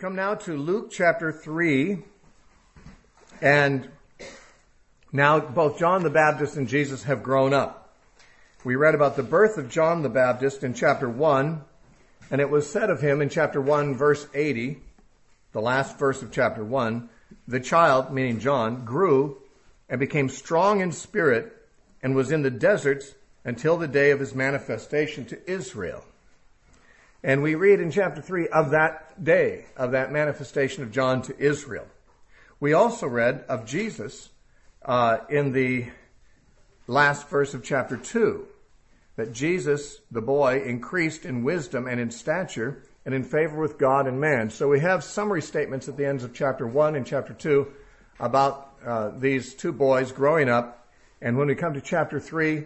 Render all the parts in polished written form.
come now to Luke chapter 3, and now both John the Baptist and Jesus have grown up. We read about the birth of John the Baptist in chapter 1, and it was said of him in chapter 1, verse 80, the last verse of chapter 1, the child, meaning John, grew and became strong in spirit and was in the deserts until the day of his manifestation to Israel. And we read in chapter 3 of that day, of that manifestation of John to Israel. We also read of Jesus in the last verse of chapter 2, that Jesus, the boy, increased in wisdom and in stature and in favor with God and man. So we have summary statements at the ends of chapter 1 and chapter 2 about these two boys growing up. And when we come to chapter 3,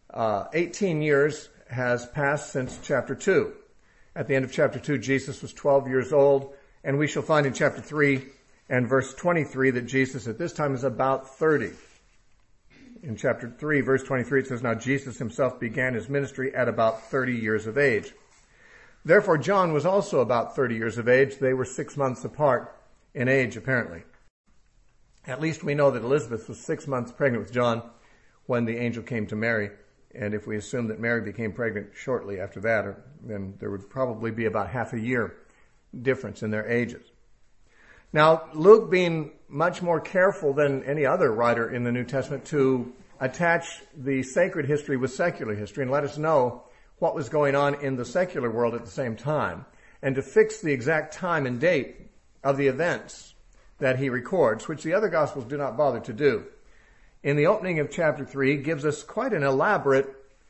18 years has passed since chapter 2. At the end of chapter 2, Jesus was 12 years old, and we shall find in chapter 3 and verse 23 that Jesus at this time is about 30. In chapter 3, verse 23, it says, "Now Jesus himself began his ministry at about 30 years of age." Therefore, John was also about 30 years of age. They were 6 months apart in age, apparently. At least we know that Elizabeth was 6 months pregnant with John when the angel came to Mary. And if we assume that Mary became pregnant shortly after that, then there would probably be about half a year difference in their ages. Now, Luke, being much more careful than any other writer in the New Testament to attach the sacred history with secular history and let us know what was going on in the secular world at the same time, and to fix the exact time and date of the events that he records, which the other Gospels do not bother to do. In the opening of chapter 3, gives us quite an elaborate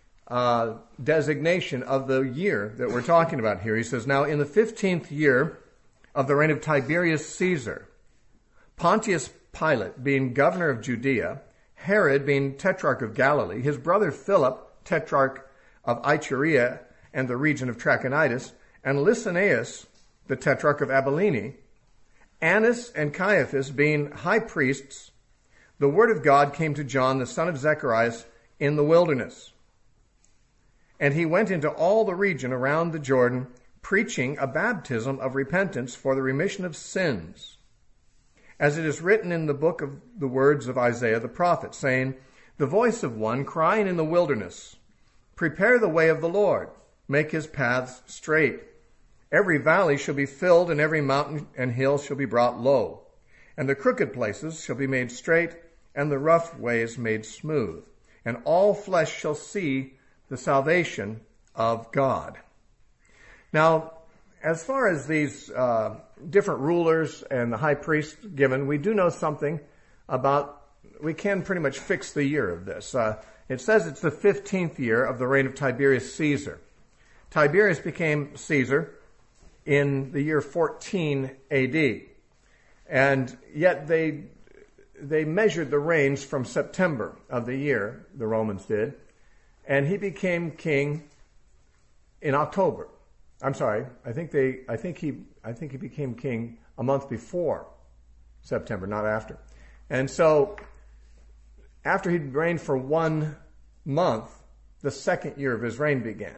designation of the year that we're talking about here. He says, "Now in the 15th year of the reign of Tiberius Caesar, Pontius Pilate being governor of Judea, Herod being tetrarch of Galilee, his brother Philip, tetrarch of Iturea and the region of Trachonitis, and Lysanias, the tetrarch of Abilene, Annas and Caiaphas being high priests, the word of God came to John, the son of Zacharias, in the wilderness. And he went into all the region around the Jordan, preaching a baptism of repentance for the remission of sins, as it is written in the book of the words of Isaiah the prophet, saying, the voice of one crying in the wilderness, prepare the way of the Lord, make his paths straight. Every valley shall be filled, and every mountain and hill shall be brought low, and the crooked places shall be made straight, and the rough ways made smooth, and all flesh shall see the salvation of God." Now, as far as these different rulers and the high priest given, we do know something about, we can pretty much fix the year of this. It says it's the 15th year of the reign of Tiberius Caesar. Tiberius became Caesar in the year 14 AD. And yet they measured the reigns from September of the year, the Romans did, and he became king in October. I'm sorry, I think he became king a month before September, not after. And so after he'd reigned for 1 month, the second year of his reign began.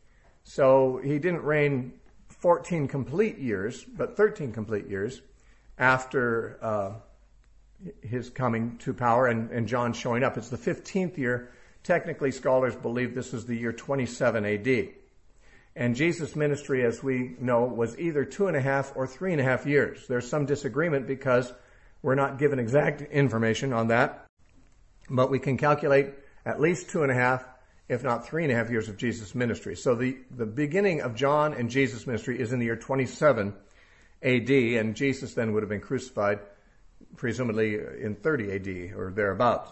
So he didn't reign 14 complete years, but 13 complete years after his coming to power and John showing up. It's the 15th year. Technically, scholars believe this is the year 27 AD. And Jesus' ministry, as we know, was either 2.5 or 3.5 years. There's some disagreement because we're not given exact information on that, but we can calculate at least 2.5, if not 3.5 years of Jesus' ministry. So the beginning of John and Jesus' ministry is in the year 27 AD, and Jesus then would have been crucified presumably in 30 AD or thereabouts.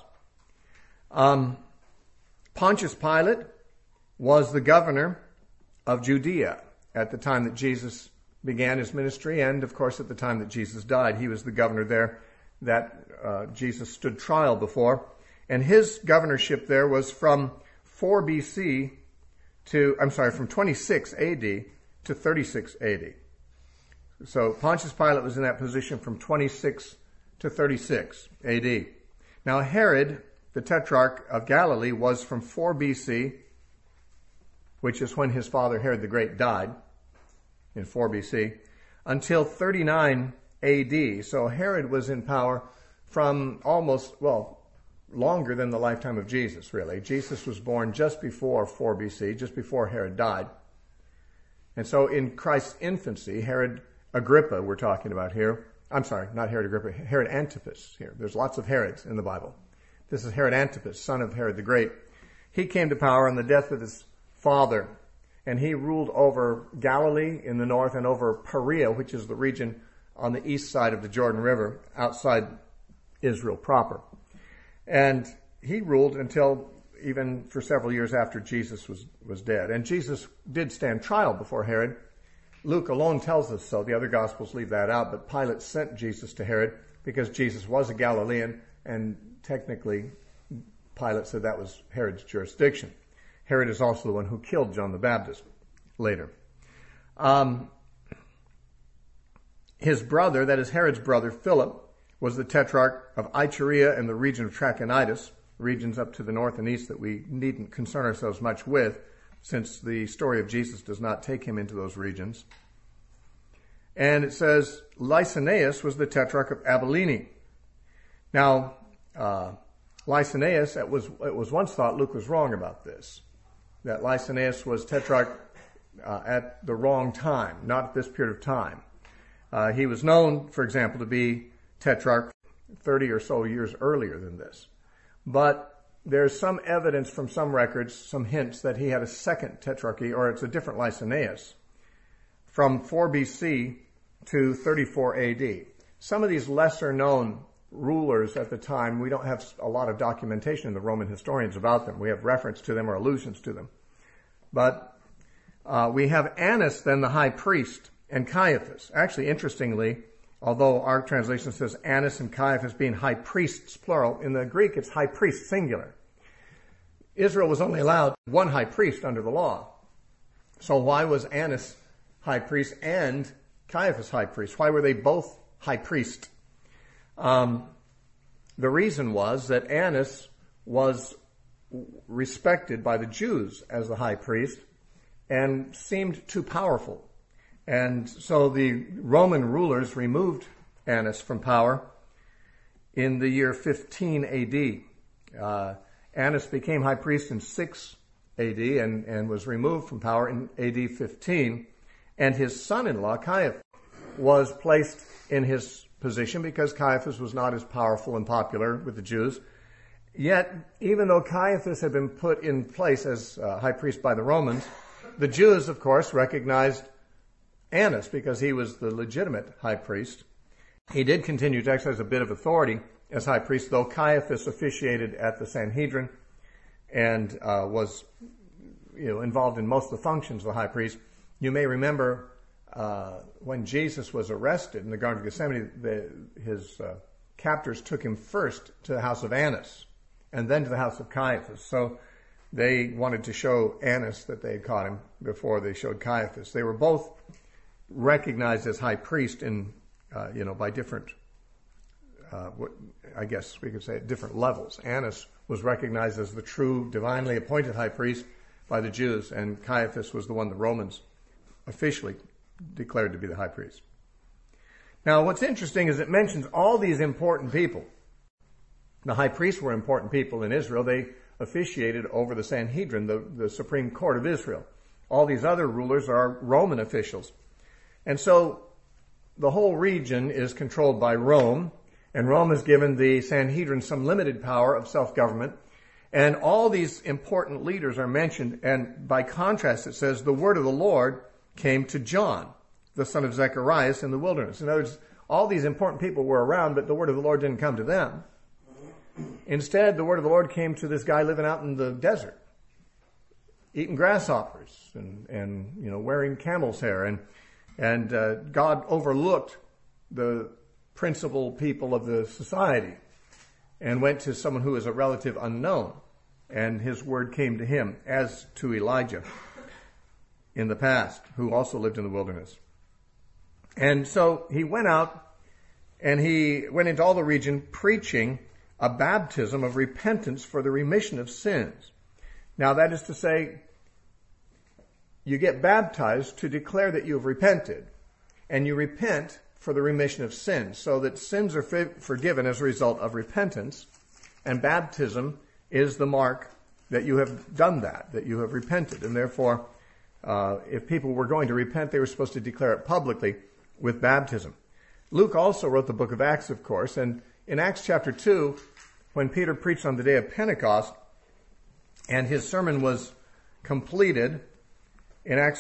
Pontius Pilate was the governor of Judea at the time that Jesus began his ministry, and of course at the time that Jesus died. He was the governor there that Jesus stood trial before, and his governorship there was from 4 BC from 26 AD to 36 AD. So Pontius Pilate was in that position from 26 to 36 AD. Now Herod, the tetrarch of Galilee, was from 4 BC, which is when his father Herod the Great died, in 4 BC, until 39 AD. So Herod was in power from longer than the lifetime of Jesus, really. Jesus was born just before 4 BC, just before Herod died. And so in Christ's infancy, Herod Agrippa we're talking about here. I'm sorry, not Herod Agrippa, Herod Antipas here. There's lots of Herods in the Bible. This is Herod Antipas, son of Herod the Great. He came to power on the death of his father, and he ruled over Galilee in the north and over Perea, which is the region on the east side of the Jordan River, outside Israel proper. And he ruled until even for several years after Jesus was dead. And Jesus did stand trial before Herod. Luke alone tells us so. The other Gospels leave that out, but Pilate sent Jesus to Herod because Jesus was a Galilean, and technically Pilate said that was Herod's jurisdiction. Herod is also the one who killed John the Baptist later. His brother, that is Herod's brother, Philip, was the tetrarch of Iturea and the region of Trachonitis, regions up to the north and east that we needn't concern ourselves much with, since the story of Jesus does not take him into those regions. And it says Lysanias was the tetrarch of Abilene. Now, Lysanias, it was once thought Luke was wrong about this, that Lysanias was tetrarch at the wrong time, not at this period of time. He was known, for example, to be tetrarch 30 or so years earlier than this. But there's some evidence from some records, some hints that he had a second tetrarchy, or it's a different Lysanias, from 4 BC to 34 AD. Some of these lesser known rulers at the time, we don't have a lot of documentation in the Roman historians about them. We have reference to them or allusions to them. But we have Annas, then the high priest, and Caiaphas. Actually, interestingly, although our translation says Annas and Caiaphas being high priests, plural, in the Greek it's high priest, singular. Israel was only allowed one high priest under the law. So why was Annas high priest and Caiaphas high priest? Why were they both high priest? The reason was that Annas was respected by the Jews as the high priest and seemed too powerful. And so the Roman rulers removed Annas from power in the year 15 AD. Annas became high priest in 6 AD and was removed from power in AD 15. And his son-in-law, Caiaphas, was placed in his position because Caiaphas was not as powerful and popular with the Jews. Yet, even though Caiaphas had been put in place as high priest by the Romans, the Jews, of course, recognized Annas because he was the legitimate high priest. He did continue to exercise a bit of authority as high priest, though Caiaphas officiated at the Sanhedrin and was involved in most of the functions of the high priest. You may remember when Jesus was arrested in the Garden of Gethsemane, his captors took him first to the house of Annas and then to the house of Caiaphas. So they wanted to show Annas that they had caught him before they showed Caiaphas. They were both recognized as high priest in, by different, I guess we could say at different levels. Annas was recognized as the true divinely appointed high priest by the Jews, and Caiaphas was the one the Romans officially declared to be the high priest. Now, what's interesting is it mentions all these important people. The high priests were important people in Israel. They officiated over the Sanhedrin, the Supreme Court of Israel. All these other rulers are Roman officials. And so the whole region is controlled by Rome, and Rome has given the Sanhedrin some limited power of self-government. And all these important leaders are mentioned, and by contrast it says, the word of the Lord came to John, the son of Zechariah, in the wilderness. In other words, all these important people were around, but the word of the Lord didn't come to them. Instead, the word of the Lord came to this guy living out in the desert, eating grasshoppers and wearing camel's hair. And God overlooked the principal people of the society and went to someone who is a relative unknown. And his word came to him, as to Elijah in the past, who also lived in the wilderness. And so he went out and he went into all the region preaching a baptism of repentance for the remission of sins. Now that is to say, you get baptized to declare that you have repented. and you repent for the remission of sins, so that sins are forgiven as a result of repentance, and baptism is the mark that you have done that you have repented. And therefore, if people were going to repent, they were supposed to declare it publicly with baptism. Luke also wrote the book of Acts, of course, and in Acts chapter 2, when Peter preached on the day of Pentecost, and his sermon was completed, in Acts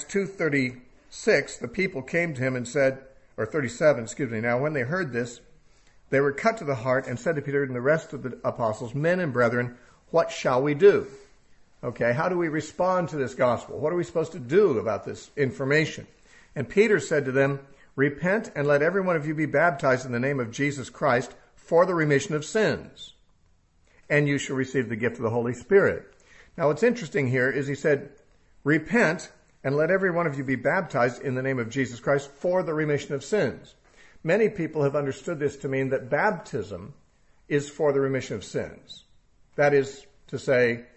2:36, the people came to him and said, or 37, excuse me. Now, when they heard this, they were cut to the heart and said to Peter and the rest of the apostles, "Men and brethren, what shall we do?" Okay, how do we respond to this gospel? What are we supposed to do about this information? And Peter said to them, "Repent and let every one of you be baptized in the name of Jesus Christ for the remission of sins, and you shall receive the gift of the Holy Spirit." Now, what's interesting here is he said, "Repent and let every one of you be baptized in the name of Jesus Christ for the remission of sins." Many people have understood this to mean that baptism is for the remission of sins. That is to say,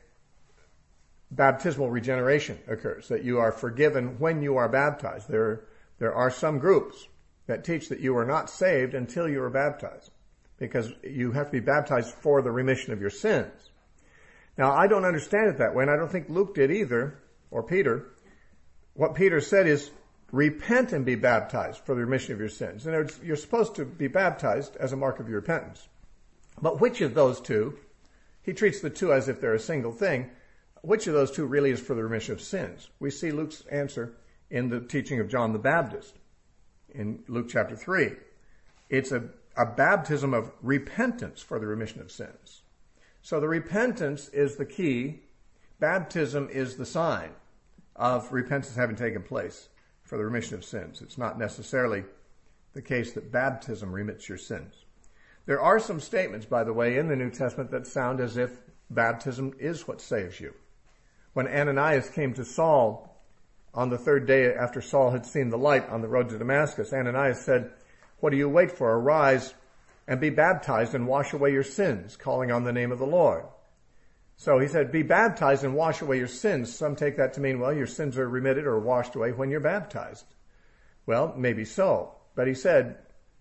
baptismal regeneration occurs, that you are forgiven when you are baptized. There are some groups that teach that you are not saved until you are baptized, because you have to be baptized for the remission of your sins. Now, I don't understand it that way, and I don't think Luke did either, or Peter. What Peter said is, repent and be baptized for the remission of your sins. And you're supposed to be baptized as a mark of your repentance. But which of those two, he treats the two as if they're a single thing, which of those two really is for the remission of sins? We see Luke's answer in the teaching of John the Baptist in Luke chapter 3. It's a baptism of repentance for the remission of sins. So the repentance is the key. Baptism is the sign of repentance having taken place for the remission of sins. It's not necessarily the case that baptism remits your sins. There are some statements, by the way, in the New Testament that sound as if baptism is what saves you. When Ananias came to Saul on the third day after Saul had seen the light on the road to Damascus, Ananias said, "What do you wait for? Arise and be baptized and wash away your sins, calling on the name of the Lord." So he said, be baptized and wash away your sins. Some take that to mean, well, your sins are remitted or washed away when you're baptized. Well, maybe so. But he said,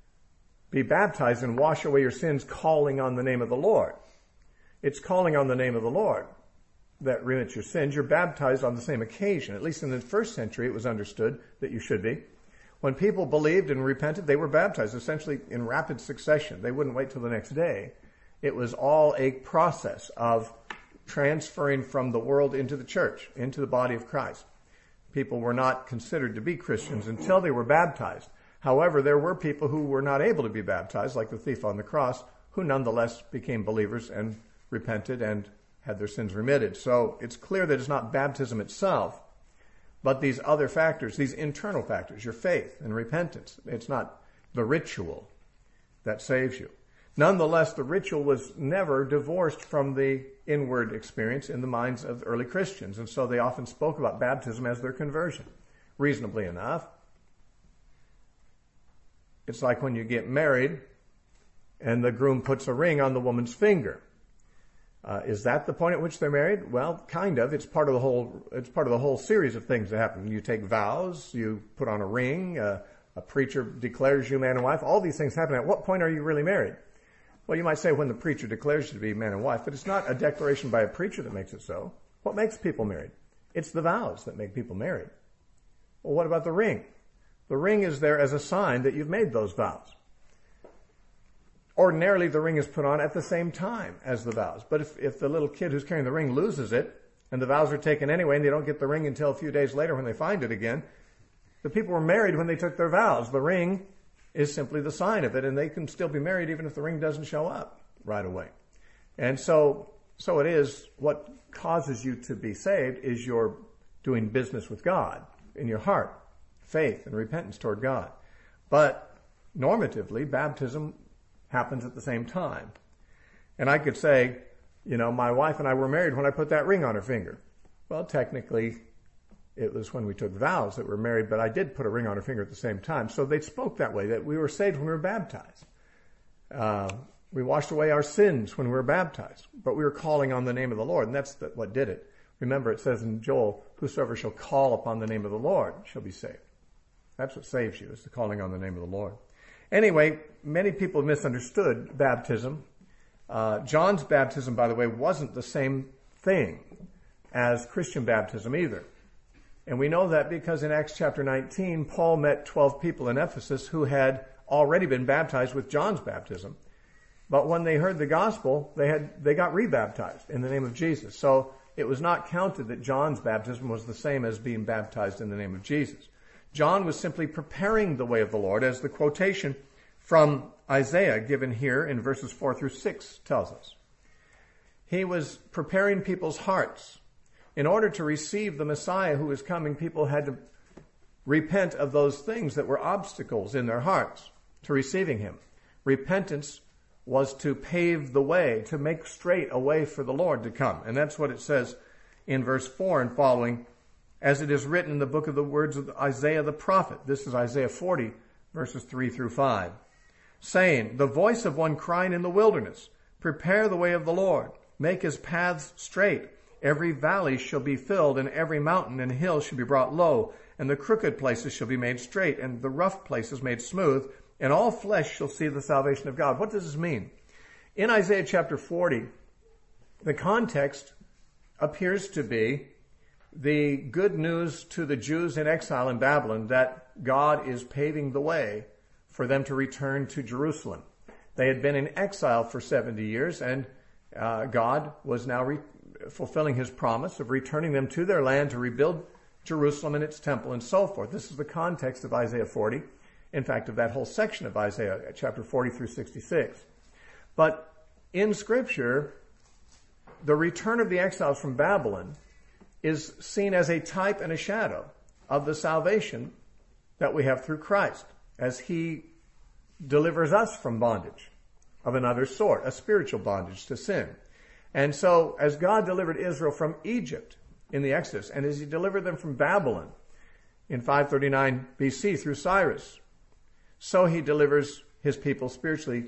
be baptized and wash away your sins, calling on the name of the Lord. It's calling on the name of the Lord that remits your sins. You're baptized on the same occasion. At least in the first century, it was understood that you should be. When people believed and repented, they were baptized, essentially in rapid succession. They wouldn't wait till the next day. It was all a process of transferring from the world into the church, into the body of Christ. People were not considered to be Christians until they were baptized. However, there were people who were not able to be baptized, like the thief on the cross, who nonetheless became believers and repented and had their sins remitted. So it's clear that it's not baptism itself, but these other factors, these internal factors, your faith and repentance. It's not the ritual that saves you. Nonetheless, the ritual was never divorced from the inward experience in the minds of early Christians, and so they often spoke about baptism as their conversion. Reasonably enough. It's like when you get married and the groom puts a ring on the woman's finger. Is that the point at which they're married? Well, kind of. It's part of the whole series of things that happen. You take vows, you put on a ring, a preacher declares you man and wife. All these things happen. At what point are you really married? Well, you might say when the preacher declares you to be man and wife, but it's not a declaration by a preacher that makes it so. What makes people married? It's the vows that make people married. Well, what about the ring? The ring is there as a sign that you've made those vows. Ordinarily, the ring is put on at the same time as the vows. But if the little kid who's carrying the ring loses it, and the vows are taken anyway, and they don't get the ring until a few days later when they find it again, the people were married when they took their vows. The ring is simply the sign of it, and they can still be married even if the ring doesn't show up right away. And so it is, what causes you to be saved is your doing business with God in your heart, faith and repentance toward God. But normatively, baptism happens at the same time. And I could say, my wife and I were married when I put that ring on her finger. Well, technically, it was when we took vows that we were married, but I did put a ring on her finger at the same time. So they spoke that way, that we were saved when we were baptized. We washed away our sins when we were baptized, but we were calling on the name of the Lord, and that's what did it. Remember, it says in Joel, whosoever shall call upon the name of the Lord shall be saved. That's what saves you, is the calling on the name of the Lord. Anyway, many people misunderstood baptism. John's baptism, by the way, wasn't the same thing as Christian baptism either. And we know that because in Acts chapter 19, Paul met 12 people in Ephesus who had already been baptized with John's baptism. But when they heard the gospel, they got rebaptized in the name of Jesus. So it was not counted that John's baptism was the same as being baptized in the name of Jesus. John was simply preparing the way of the Lord, as the quotation from Isaiah given here in verses 4 through 6 tells us. He was preparing people's hearts. In order to receive the Messiah who was coming, people had to repent of those things that were obstacles in their hearts to receiving him. Repentance was to pave the way, to make straight a way for the Lord to come. And that's what it says in verse 4 and following, as it is written in the book of the words of Isaiah the prophet. This is Isaiah 40, verses 3 through 5. Saying, the voice of one crying in the wilderness, prepare the way of the Lord, make his paths straight. Every valley shall be filled, and every mountain and hill shall be brought low, and the crooked places shall be made straight, and the rough places made smooth, and all flesh shall see the salvation of God. What does this mean? In Isaiah chapter 40, the context appears to be the good news to the Jews in exile in Babylon that God is paving the way for them to return to Jerusalem. They had been in exile for 70 years, and God was now fulfilling his promise of returning them to their land to rebuild Jerusalem and its temple and so forth. This is the context of Isaiah 40. In fact, of that whole section of Isaiah, chapter 40 through 66. But in Scripture, the return of the exiles from Babylon is seen as a type and a shadow of the salvation that we have through Christ, as he delivers us from bondage of another sort, a spiritual bondage to sin. And so, as God delivered Israel from Egypt in the Exodus, and as he delivered them from Babylon in 539 BC through Cyrus, so he delivers his people spiritually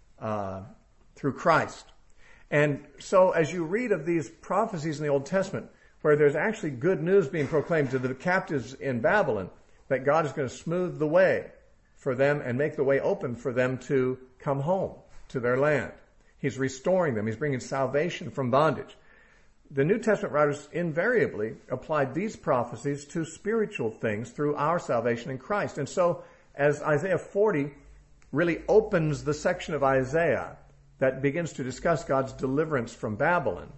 through Christ. And so as you read of these prophecies in the Old Testament, where there's actually good news being proclaimed to the captives in Babylon, that God is going to smooth the way for them and make the way open for them to come home to their land. He's restoring them. He's bringing salvation from bondage. The New Testament writers invariably applied these prophecies to spiritual things through our salvation in Christ. And so as Isaiah 40 really opens the section of Isaiah that begins to discuss God's deliverance from Babylon,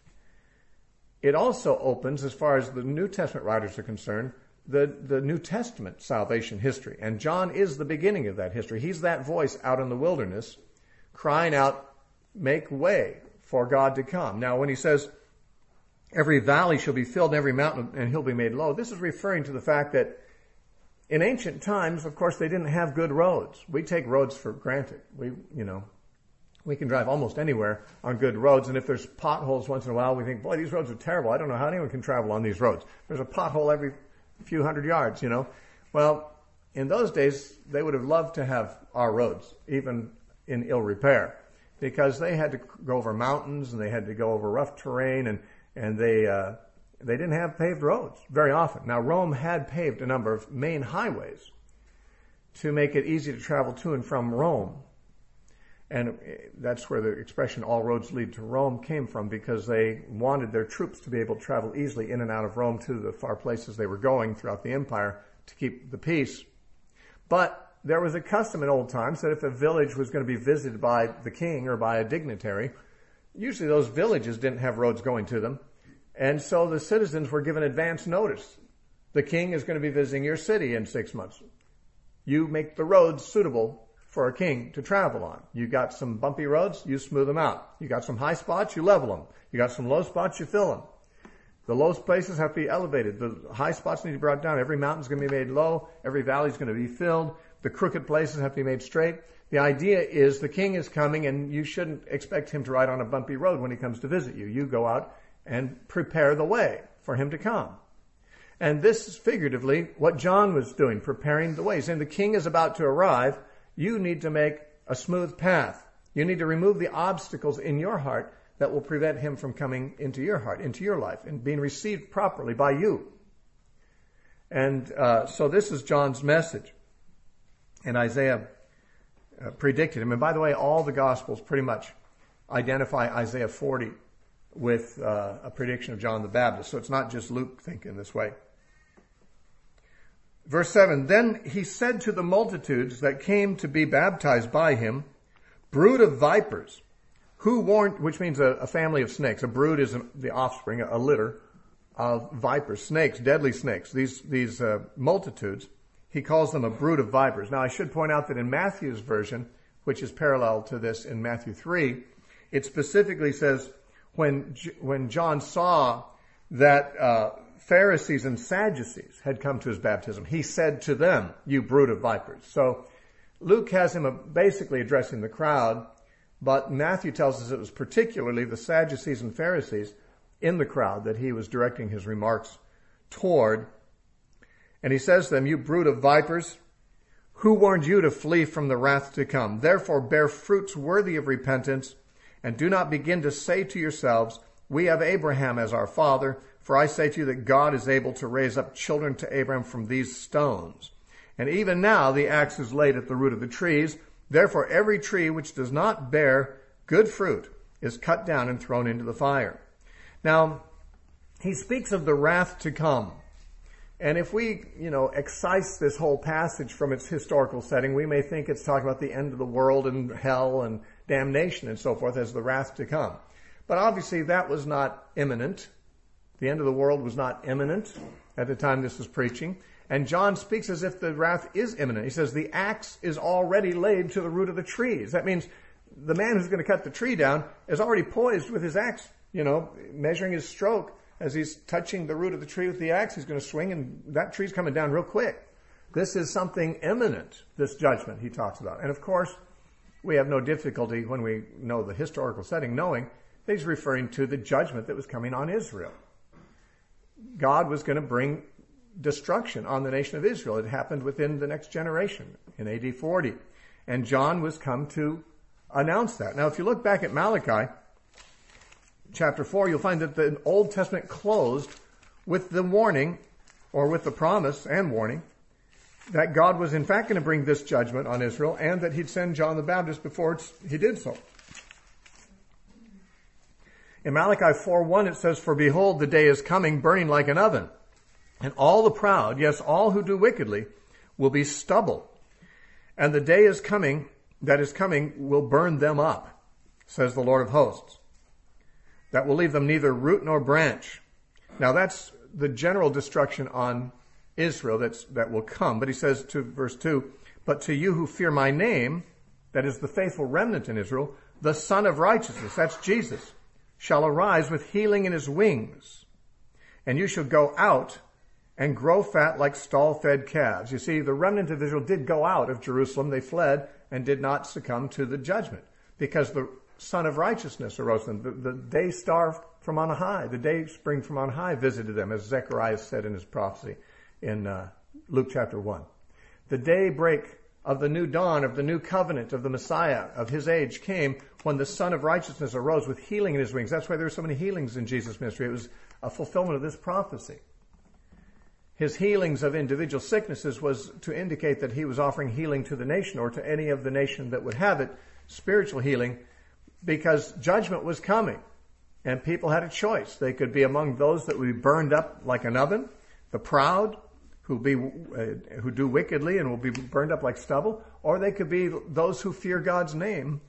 it also opens, as far as the New Testament writers are concerned, the New Testament salvation history. And John is the beginning of that history. He's that voice out in the wilderness crying out, make way for God to come. Now, when he says, every valley shall be filled and every mountain and hill be made low, this is referring to the fact that in ancient times, of course, they didn't have good roads. We take roads for granted. We can drive almost anywhere on good roads, and if there's potholes once in a while, we think, boy, these roads are terrible. I don't know how anyone can travel on these roads. There's a pothole every few hundred yards, Well, in those days, they would have loved to have our roads, even in ill repair, because they had to go over mountains and they had to go over rough terrain, and they didn't have paved roads very often. Now, Rome had paved a number of main highways to make it easy to travel to and from Rome. And that's where the expression, all roads lead to Rome, came from, because they wanted their troops to be able to travel easily in and out of Rome to the far places they were going throughout the empire to keep the peace. But there was a custom in old times that if a village was going to be visited by the king or by a dignitary, usually those villages didn't have roads going to them. And so the citizens were given advance notice. The king is going to be visiting your city in 6 months. You make the roads suitable for a king to travel on. You got some bumpy roads, you smooth them out. You got some high spots, you level them. You got some low spots, you fill them. The low places have to be elevated. The high spots need to be brought down. Every mountain's going to be made low. Every valley's going to be filled. The crooked places have to be made straight. The idea is the king is coming, and you shouldn't expect him to ride on a bumpy road when he comes to visit you. You go out and prepare the way for him to come. And this is figuratively what John was doing, preparing the way. Saying the king is about to arrive. You need to make a smooth path. You need to remove the obstacles in your heart that will prevent him from coming into your heart, into your life, and being received properly by you. And so this is John's message. And Isaiah predicted him. And by the way, all the Gospels pretty much identify Isaiah 40 with a prediction of John the Baptist. So it's not just Luke thinking this way. Verse 7, then he said to the multitudes that came to be baptized by him, brood of vipers, who warned, which means a family of snakes. A brood is the offspring, a litter of vipers, snakes, deadly snakes. These multitudes, he calls them a brood of vipers. Now I should point out that in Matthew's version, which is parallel to this in Matthew 3, it specifically says when John saw that Pharisees and Sadducees had come to his baptism, he said to them, you brood of vipers. So Luke has him basically addressing the crowd, but Matthew tells us it was particularly the Sadducees and Pharisees in the crowd that he was directing his remarks toward. And he says to them, you brood of vipers, who warned you to flee from the wrath to come? Therefore bear fruits worthy of repentance, and do not begin to say to yourselves, we have Abraham as our father. For I say to you that God is able to raise up children to Abraham from these stones. And even now the axe is laid at the root of the trees. Therefore every tree which does not bear good fruit is cut down and thrown into the fire. Now, he speaks of the wrath to come. And if we, excise this whole passage from its historical setting, we may think it's talking about the end of the world and hell and damnation and so forth as the wrath to come. But obviously that was not imminent. The end of the world was not imminent at the time this was preaching. And John speaks as if the wrath is imminent. He says the axe is already laid to the root of the trees. That means the man who's going to cut the tree down is already poised with his axe, measuring his stroke. As he's touching the root of the tree with the axe, he's going to swing and that tree's coming down real quick. This is something imminent, this judgment he talks about. And of course, we have no difficulty when we know the historical setting knowing that he's referring to the judgment that was coming on Israel. God was going to bring destruction on the nation of Israel. It happened within the next generation in AD 40. And John was come to announce that. Now, if you look back at Malachi chapter 4, you'll find that the Old Testament closed with the warning, or with the promise and warning, that God was in fact going to bring this judgment on Israel and that he'd send John the Baptist before he did so. In Malachi 4:1 it says, for behold, the day is coming, burning like an oven, and all the proud, yes, all who do wickedly, will be stubble. And the day is coming, that is coming, will burn them up, says the Lord of hosts, that will leave them neither root nor branch. Now that's the general destruction on Israel that will come. But he says to verse 2, but to you who fear my name, that is the faithful remnant in Israel, the Son of Righteousness, that's Jesus, shall arise with healing in his wings. And you shall go out and grow fat like stall-fed calves. You see, the remnant of Israel did go out of Jerusalem. They fled and did not succumb to the judgment because the Son of Righteousness arose them. The day star from on high, the day spring from on high visited them, as Zechariah said in his prophecy in Luke chapter 1. The daybreak of the new dawn, of the new covenant, of the Messiah, of his age came when the Son of Righteousness arose with healing in his wings. That's why there were so many healings in Jesus' ministry. It was a fulfillment of this prophecy. His healings of individual sicknesses was to indicate that he was offering healing to the nation or to any of the nation that would have it, spiritual healing, because judgment was coming and people had a choice. They could be among those that would be burned up like an oven, the proud, who do wickedly and will be burned up like stubble, or they could be those who fear God's name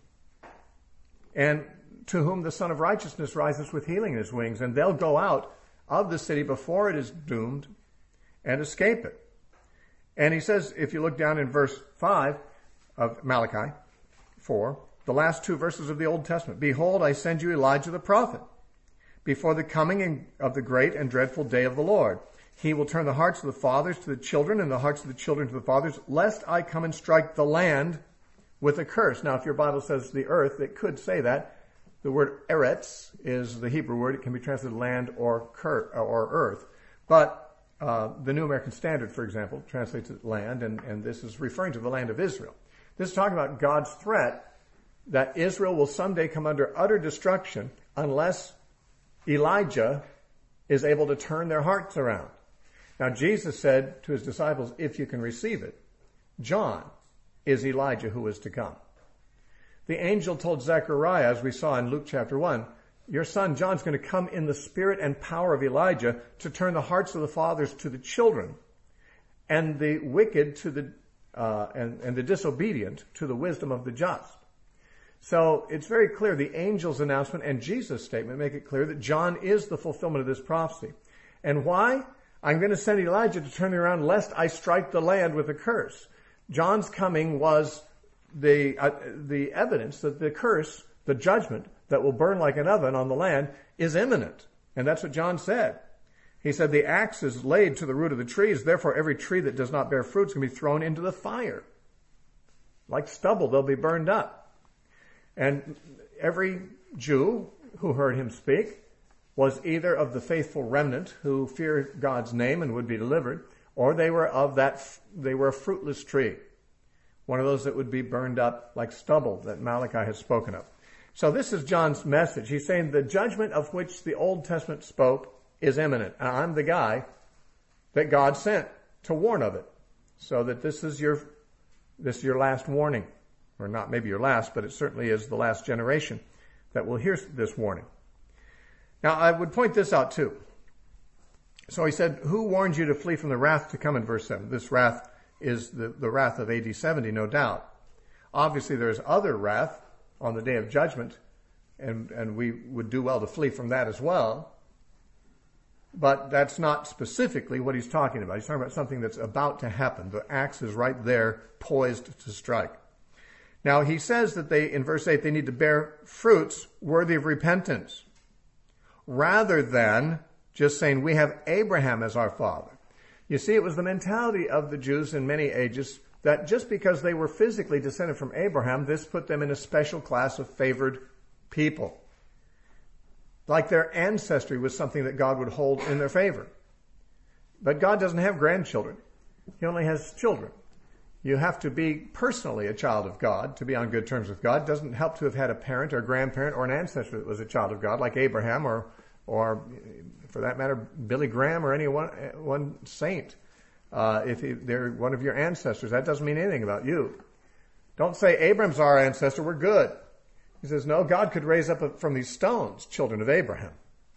and to whom the Son of Righteousness rises with healing in his wings, and they'll go out of the city before it is doomed and escape it. And he says, if you look down in verse 5 of Malachi 4, the last two verses of the Old Testament, behold, I send you Elijah the prophet before the coming of the great and dreadful day of the Lord. He will turn the hearts of the fathers to the children and the hearts of the children to the fathers, lest I come and strike the land with a curse. Now, if your Bible says the earth, it could say that. The word eretz is the Hebrew word. It can be translated land or earth. But the New American Standard, for example, translates it land, and this is referring to the land of Israel. This is talking about God's threat that Israel will someday come under utter destruction unless Elijah is able to turn their hearts around. Now Jesus said to his disciples, if you can receive it, John is Elijah who is to come. The angel told Zechariah, as we saw in Luke chapter 1, your son John's going to come in the spirit and power of Elijah to turn the hearts of the fathers to the children and the wicked to the and the disobedient to the wisdom of the just. So it's very clear, the angel's announcement and Jesus' statement make it clear that John is the fulfillment of this prophecy. And why? I'm going to send Elijah to turn me around lest I strike the land with a curse. John's coming was the evidence that the curse, the judgment that will burn like an oven on the land, is imminent. And that's what John said. He said, the axe is laid to the root of the trees, therefore every tree that does not bear fruit is going to be thrown into the fire. Like stubble, they'll be burned up. And every Jew who heard him speak was either of the faithful remnant who feared God's name and would be delivered, or they were a fruitless tree. One of those that would be burned up like stubble that Malachi has spoken of. So this is John's message. He's saying the judgment of which the Old Testament spoke is imminent. And I'm the guy that God sent to warn of it. So that this is your last warning. Or not maybe your last, but it certainly is the last generation that will hear this warning. Now I would point this out too. So he said, who warned you to flee from the wrath to come in verse 7? This wrath is the wrath of AD 70, no doubt. Obviously there's other wrath on the day of judgment, and we would do well to flee from that as well. But that's not specifically what he's talking about. He's talking about something that's about to happen. The axe is right there, poised to strike. Now he says that in verse 8, they need to bear fruits worthy of repentance, rather than just saying, we have Abraham as our father. You see, it was the mentality of the Jews in many ages that just because they were physically descended from Abraham, this put them in a special class of favored people. Like their ancestry was something that God would hold in their favor. But God doesn't have grandchildren. He only has children. You have to be personally a child of God to be on good terms with God. It doesn't help to have had a parent or a grandparent or an ancestor that was a child of God, like Abraham or for that matter, Billy Graham or any one saint. If they're one of your ancestors, that doesn't mean anything about you. Don't say, Abraham's our ancestor, we're good. He says, no, God could raise up from these stones children of Abraham.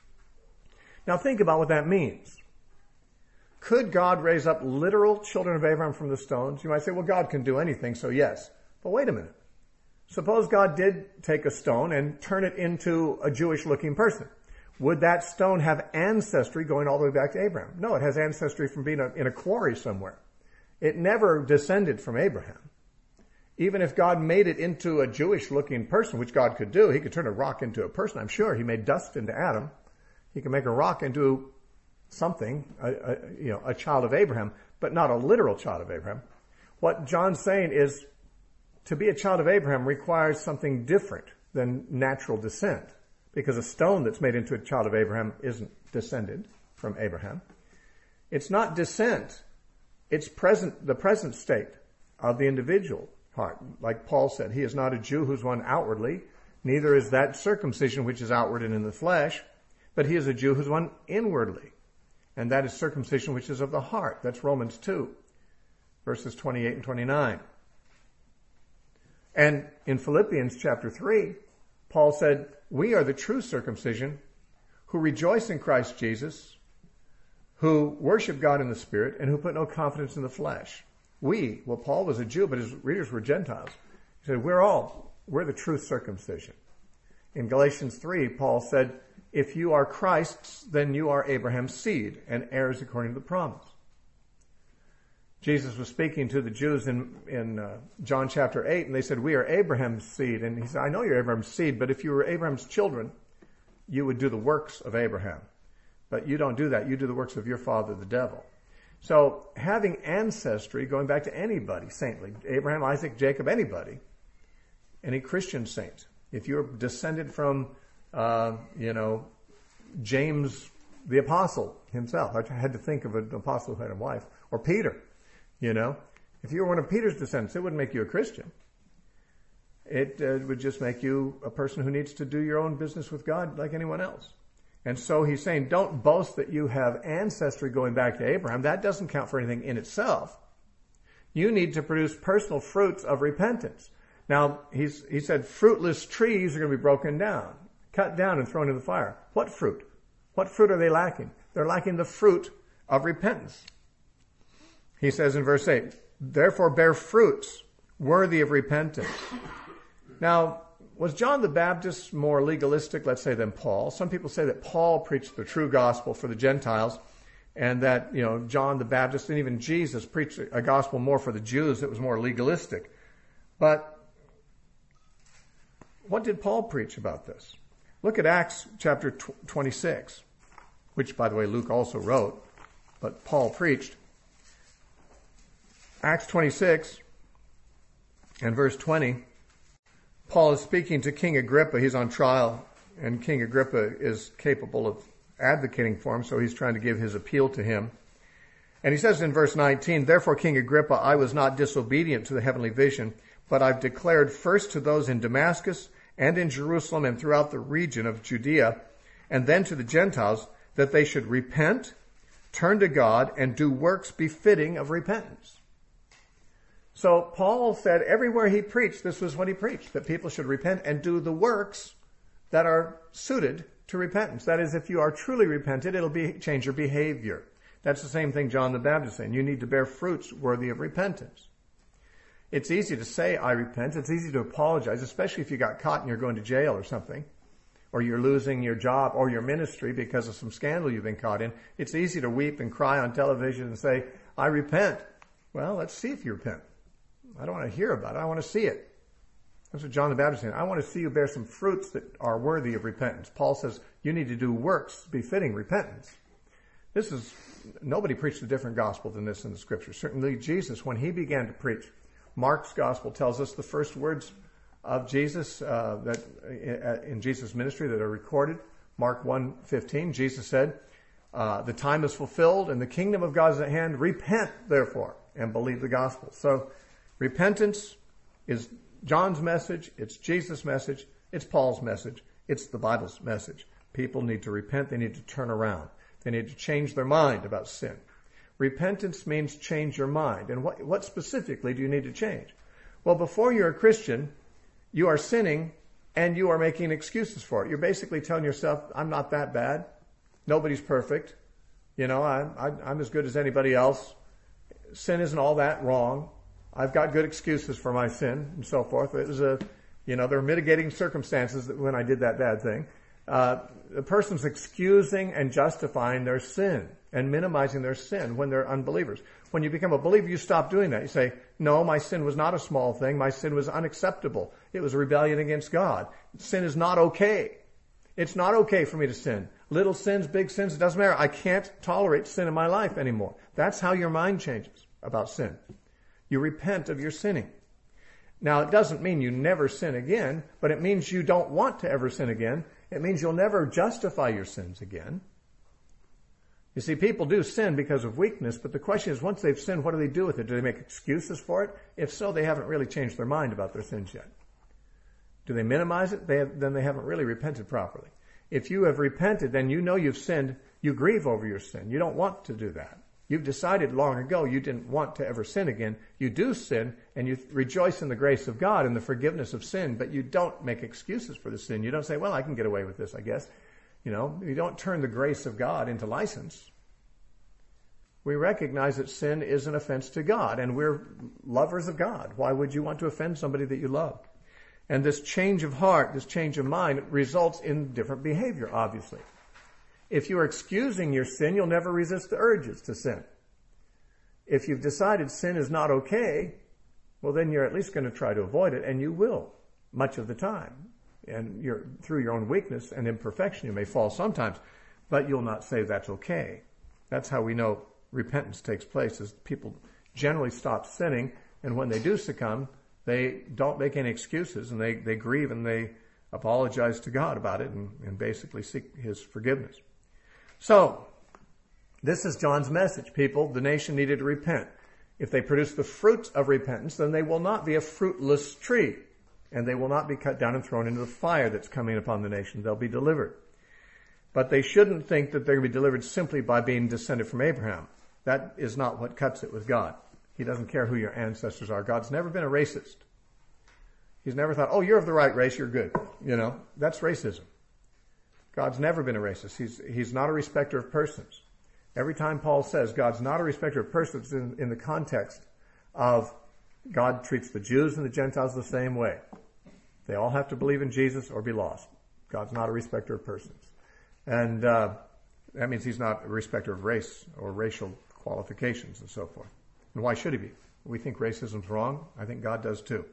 Now think about what that means. Could God raise up literal children of Abraham from the stones? You might say, well, God can do anything, so yes. But wait a minute. Suppose God did take a stone and turn it into a Jewish-looking person. Would that stone have ancestry going all the way back to Abraham? No, it has ancestry from being in a quarry somewhere. It never descended from Abraham. Even if God made it into a Jewish-looking person, which God could do, he could turn a rock into a person. I'm sure he made dust into Adam. He can make a rock into something, a child of Abraham, but not a literal child of Abraham. What John's saying is, to be a child of Abraham requires something different than natural descent, because a stone that's made into a child of Abraham isn't descended from Abraham. It's not descent. It's the present state of the individual heart. Like Paul said, he is not a Jew who's one outwardly, neither is that circumcision which is outward and in the flesh, but he is a Jew who's one inwardly. And that is circumcision which is of the heart. That's Romans 2, verses 28 and 29. And in Philippians chapter 3, Paul said, we are the true circumcision who rejoice in Christ Jesus, who worship God in the Spirit, and who put no confidence in the flesh. Paul was a Jew, but his readers were Gentiles. He said, we're the true circumcision. In Galatians 3, Paul said, if you are Christ's, then you are Abraham's seed and heirs according to the promise. Jesus was speaking to the Jews in John chapter 8, and they said, we are Abraham's seed. And he said, I know you're Abraham's seed, but if you were Abraham's children, you would do the works of Abraham. But you don't do that. You do the works of your father, the devil. So having ancestry, going back to anybody, saintly, Abraham, Isaac, Jacob, anybody, any Christian saint, if you're descended from, James the apostle himself, I had to think of an apostle who had a wife, or Peter, if you were one of Peter's descendants, it wouldn't make you a Christian. It would just make you a person who needs to do your own business with God like anyone else. And so he's saying, don't boast that you have ancestry going back to Abraham. That doesn't count for anything in itself. You need to produce personal fruits of repentance. Now, he said fruitless trees are going to be broken down, cut down and thrown in the fire. What fruit? What fruit are they lacking? They're lacking the fruit of repentance. He says in verse 8, therefore bear fruits worthy of repentance. Now, was John the Baptist more legalistic, let's say, than Paul? Some people say that Paul preached the true gospel for the Gentiles, and that, John the Baptist and even Jesus preached a gospel more for the Jews that was more legalistic. But what did Paul preach about this? Look at Acts chapter 26, which, by the way, Luke also wrote, but Paul preached. Acts 26 and verse 20. Paul is speaking to King Agrippa. He's on trial, and King Agrippa is capable of advocating for him, so he's trying to give his appeal to him. And he says in verse 19, therefore, King Agrippa, I was not disobedient to the heavenly vision, but I've declared first to those in Damascus and in Jerusalem and throughout the region of Judea, and then to the Gentiles, that they should repent, turn to God, and do works befitting of repentance. So Paul said everywhere he preached, this was what he preached, that people should repent and do the works that are suited to repentance. That is, if you are truly repented, it'll change your behavior. That's the same thing John the Baptist saying. You need to bear fruits worthy of repentance. It's easy to say, I repent. It's easy to apologize, especially if you got caught and you're going to jail or something, or you're losing your job or your ministry because of some scandal you've been caught in. It's easy to weep and cry on television and say, I repent. Well, let's see if you repent. I don't want to hear about it. I want to see it. That's what John the Baptist said. I want to see you bear some fruits that are worthy of repentance. Paul says you need to do works befitting repentance. Nobody preached a different gospel than this in the scripture. Certainly Jesus, when he began to preach, Mark's gospel tells us the first words of Jesus that in Jesus' ministry that are recorded. Mark 1:15, Jesus said, the time is fulfilled and the kingdom of God is at hand. Repent, therefore, and believe the gospel. So repentance is John's message, it's Jesus' message, it's Paul's message, it's the Bible's message. People need to repent, they need to turn around. They need to change their mind about sin. Repentance means change your mind. And what specifically do you need to change? Well, before you're a Christian, you are sinning and you are making excuses for it. You're basically telling yourself, I'm not that bad. Nobody's perfect. I'm as good as anybody else. Sin isn't all that wrong. I've got good excuses for my sin and so forth. It was there are mitigating circumstances when I did that bad thing. The person's excusing and justifying their sin and minimizing their sin when they're unbelievers. When you become a believer, you stop doing that. You say, no, my sin was not a small thing. My sin was unacceptable. It was a rebellion against God. Sin is not okay. It's not okay for me to sin. Little sins, big sins, it doesn't matter. I can't tolerate sin in my life anymore. That's how your mind changes about sin. You repent of your sinning. Now, it doesn't mean you never sin again, but it means you don't want to ever sin again. It means you'll never justify your sins again. You see, people do sin because of weakness, but the question is, once they've sinned, what do they do with it? Do they make excuses for it? If so, they haven't really changed their mind about their sins yet. Do they minimize it? Then they haven't really repented properly. If you have repented, then you know you've sinned. You grieve over your sin. You don't want to do that. You've decided long ago you didn't want to ever sin again. You do sin, and you rejoice in the grace of God and the forgiveness of sin, but you don't make excuses for the sin. You don't say, well, I can get away with this, I guess. You don't turn the grace of God into license. We recognize that sin is an offense to God, and we're lovers of God. Why would you want to offend somebody that you love? And this change of heart, this change of mind results in different behavior, obviously. If you're excusing your sin, you'll never resist the urges to sin. If you've decided sin is not okay, well, then you're at least going to try to avoid it, and you will much of the time. And through your own weakness and imperfection, you may fall sometimes, but you'll not say that's okay. That's how we know repentance takes place, is people generally stop sinning, and when they do succumb, they don't make any excuses, and they grieve and they apologize to God about it and basically seek his forgiveness. So, this is John's message. People, the nation needed to repent. If they produce the fruits of repentance, then they will not be a fruitless tree, and they will not be cut down and thrown into the fire that's coming upon the nation. They'll be delivered. But they shouldn't think that they're going to be delivered simply by being descended from Abraham. That is not what cuts it with God. He doesn't care who your ancestors are. God's never been a racist. He's never thought, oh, you're of the right race, you're good. That's racism. God's never been a racist. He's not a respecter of persons. Every time Paul says God's not a respecter of persons in the context of God treats the Jews and the Gentiles the same way. They all have to believe in Jesus or be lost. God's not a respecter of persons. And that means he's not a respecter of race or racial qualifications and so forth. And why should he be? We think racism's wrong. I think God does too.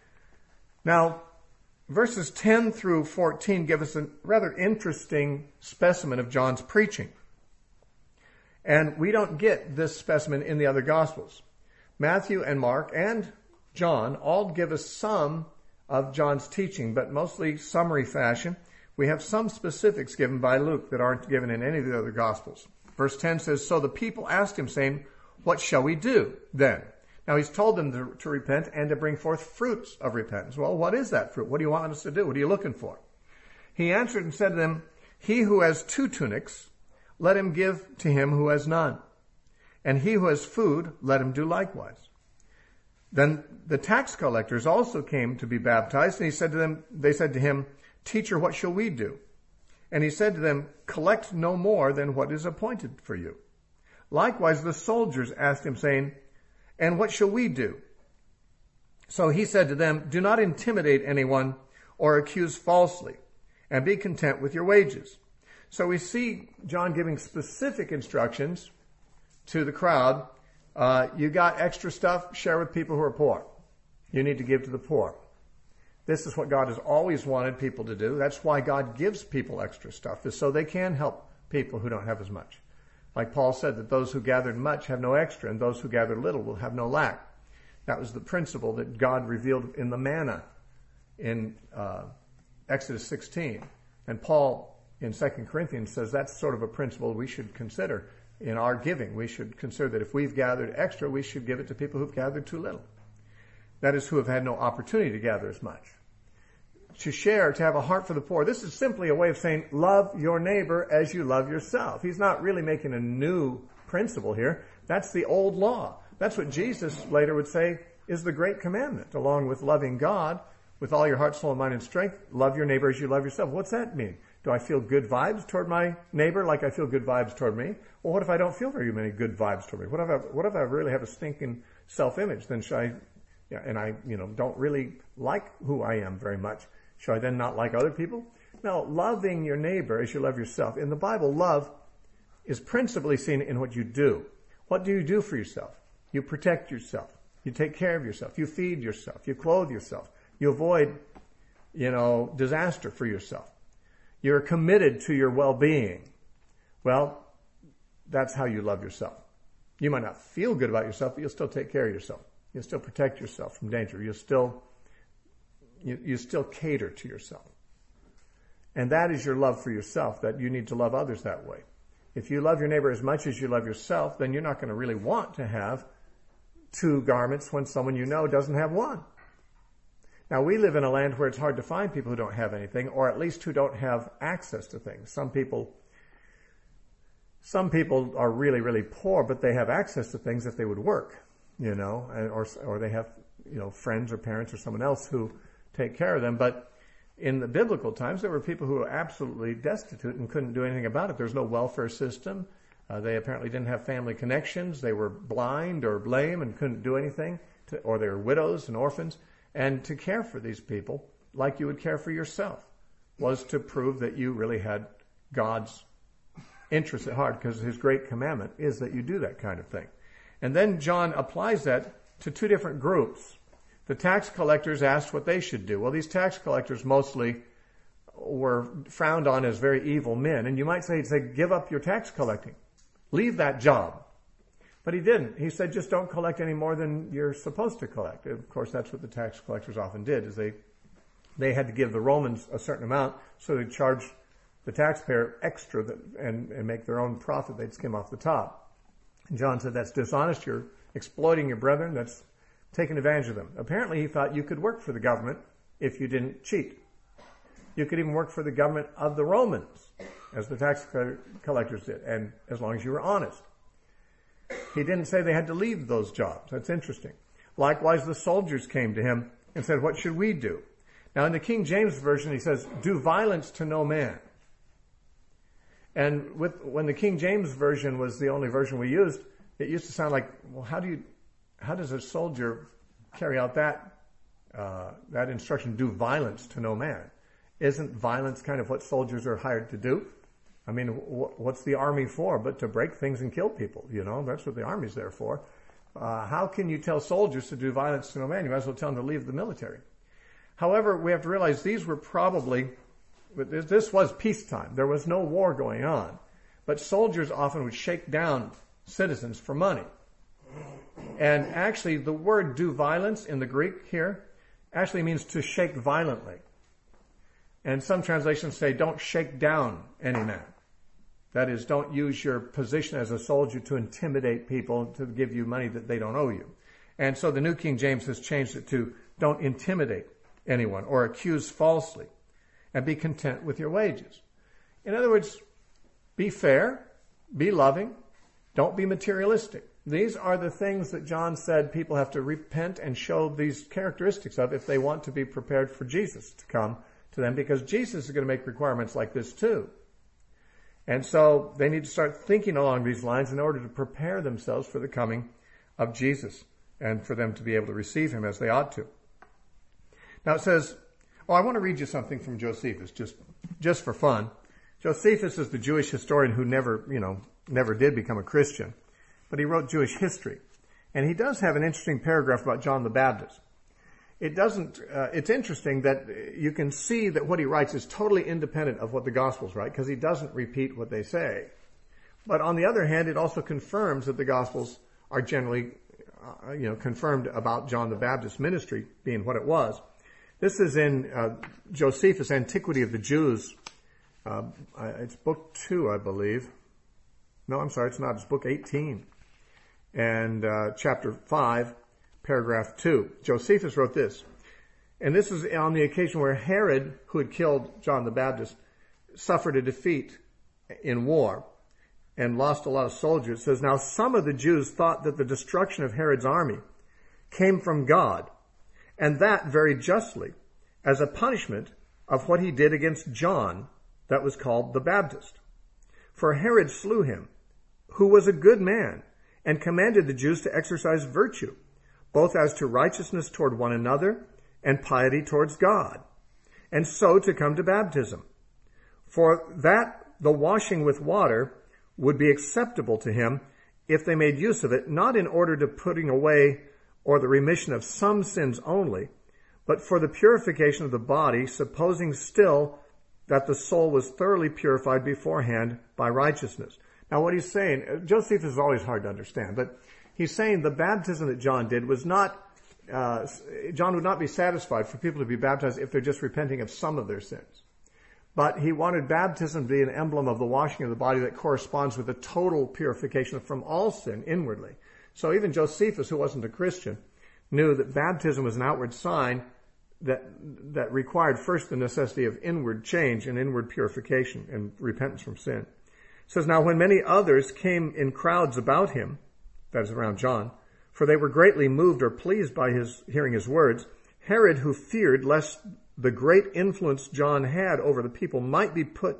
Now, verses 10 through 14 give us a rather interesting specimen of John's preaching. And we don't get this specimen in the other Gospels. Matthew and Mark and John all give us some of John's teaching, but mostly summary fashion. We have some specifics given by Luke that aren't given in any of the other Gospels. Verse 10 says, so the people asked him, saying, what shall we do then? Now he's told them to repent and to bring forth fruits of repentance. Well, what is that fruit? What do you want us to do? What are you looking for? He answered and said to them, he who has 2 tunics, let him give to him who has none. And he who has food, let him do likewise. Then the tax collectors also came to be baptized, and they said to him, teacher, what shall we do? And he said to them, collect no more than what is appointed for you. Likewise the soldiers asked him, saying, and what shall we do? So he said to them, do not intimidate anyone or accuse falsely, and be content with your wages. So we see John giving specific instructions to the crowd. You got extra stuff, share with people who are poor. You need to give to the poor. This is what God has always wanted people to do. That's why God gives people extra stuff, is so they can help people who don't have as much. Like Paul said, that those who gathered much have no extra, and those who gathered little will have no lack. That was the principle that God revealed in the manna in Exodus 16. And Paul in 2 Corinthians says that's sort of a principle we should consider in our giving. We should consider that if we've gathered extra, we should give it to people who've gathered too little. That is, who have had no opportunity to gather as much. To share, to have a heart for the poor. This is simply a way of saying, love your neighbor as you love yourself. He's not really making a new principle here. That's the old law. That's what Jesus later would say is the great commandment, along with loving God with all your heart, soul, and mind, and strength. Love your neighbor as you love yourself. What's that mean? Do I feel good vibes toward my neighbor like I feel good vibes toward me? Well, what if I don't feel very many good vibes toward me? What if I really have a stinking self-image? Then should I, and I, don't really like who I am very much. Should I then not like other people? No, loving your neighbor as you love yourself. In the Bible, love is principally seen in what you do. What do you do for yourself? You protect yourself. You take care of yourself. You feed yourself. You clothe yourself. You avoid, disaster for yourself. You're committed to your well-being. Well, that's how you love yourself. You might not feel good about yourself, but you'll still take care of yourself. You'll still protect yourself from danger. You still cater to yourself. And that is your love for yourself, that you need to love others that way. If you love your neighbor as much as you love yourself, then you're not going to really want to have 2 garments when someone you know doesn't have one. Now, we live in a land where it's hard to find people who don't have anything, or at least who don't have access to things. Some people are really, really poor, but they have access to things if they would work, or they have, friends or parents or someone else who take care of them. But in the biblical times, there were people who were absolutely destitute and couldn't do anything about it. There's no welfare system. They apparently didn't have family connections. They were blind or lame and couldn't do anything, or they were widows and orphans. And to care for these people, like you would care for yourself, was to prove that you really had God's interest at heart, because his great commandment is that you do that kind of thing. And then John applies that to 2 different groups. The tax collectors asked what they should do. Well, these tax collectors mostly were frowned on as very evil men. And you might say, give up your tax collecting. Leave that job. But he didn't. He said, just don't collect any more than you're supposed to collect. Of course, that's what the tax collectors often did, is they had to give the Romans a certain amount, so they'd charge the taxpayer extra and make their own profit. They'd skim off the top. And John said, that's dishonest. You're exploiting your brethren. That's taking advantage of them. Apparently, he thought you could work for the government if you didn't cheat. You could even work for the government of the Romans as the tax collectors did, and as long as you were honest. He didn't say they had to leave those jobs. That's interesting. Likewise, the soldiers came to him and said, what should we do? Now, in the King James Version, he says, do violence to no man. And when the King James Version was the only version we used, it used to sound like, well, how does a soldier carry out that instruction, do violence to no man? Isn't violence kind of what soldiers are hired to do? I mean, what's the army for but to break things and kill people? You know, that's what the army's there for. How can you tell soldiers to do violence to no man? You might as well tell them to leave the military. However, we have to realize this was peacetime. There was no war going on. But soldiers often would shake down citizens for money. And actually, the word do violence in the Greek here actually means to shake violently. And some translations say don't shake down any man. That is, don't use your position as a soldier to intimidate people to give you money that they don't owe you. And so the New King James has changed it to don't intimidate anyone or accuse falsely, and be content with your wages. In other words, be fair, be loving, don't be materialistic. These are the things that John said people have to repent and show these characteristics of if they want to be prepared for Jesus to come to them, because Jesus is going to make requirements like this too. And so they need to start thinking along these lines in order to prepare themselves for the coming of Jesus and for them to be able to receive him as they ought to. Now it says, I want to read you something from Josephus, just for fun. Josephus is the Jewish historian who never did become a Christian, but he wrote Jewish history. And he does have an interesting paragraph about John the Baptist. It's interesting that you can see that what he writes is totally independent of what the Gospels write, because he doesn't repeat what they say. But on the other hand, it also confirms that the Gospels are generally, confirmed about John the Baptist's ministry being what it was. This is in Josephus' Antiquity of the Jews. It's book 2, I believe. No, I'm sorry, it's not. It's book 18. And chapter 5, paragraph 2. Josephus wrote this. And this is on the occasion where Herod, who had killed John the Baptist, suffered a defeat in war and lost a lot of soldiers. It says, now some of the Jews thought that the destruction of Herod's army came from God, and that very justly, as a punishment of what he did against John, that was called the Baptist. For Herod slew him, who was a good man, and commanded the Jews to exercise virtue, both as to righteousness toward one another and piety towards God, and so to come to baptism. For that the washing with water would be acceptable to him if they made use of it, not in order to putting away or the remission of some sins only, but for the purification of the body, supposing still that the soul was thoroughly purified beforehand by righteousness. Now what he's saying, Josephus is always hard to understand, but he's saying the baptism that John did was not, John would not be satisfied for people to be baptized if they're just repenting of some of their sins. But he wanted baptism to be an emblem of the washing of the body that corresponds with a total purification from all sin inwardly. So even Josephus, who wasn't a Christian, knew that baptism was an outward sign that required first the necessity of inward change and inward purification and repentance from sin. It says, now when many others came in crowds about him, that is around John, for they were greatly moved or pleased by hearing his words, Herod, who feared lest the great influence John had over the people might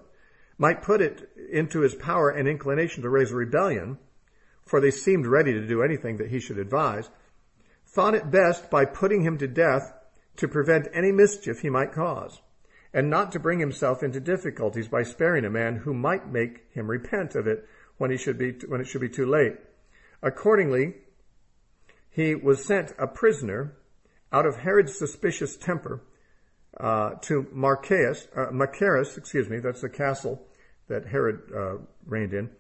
put it into his power and inclination to raise a rebellion, for they seemed ready to do anything that he should advise, thought it best by putting him to death to prevent any mischief he might cause, and not to bring himself into difficulties by sparing a man who might make him repent of it when it should be too late. Accordingly, he was sent a prisoner out of Herod's suspicious temper to Machaerus, that's the castle that Herod reigned in,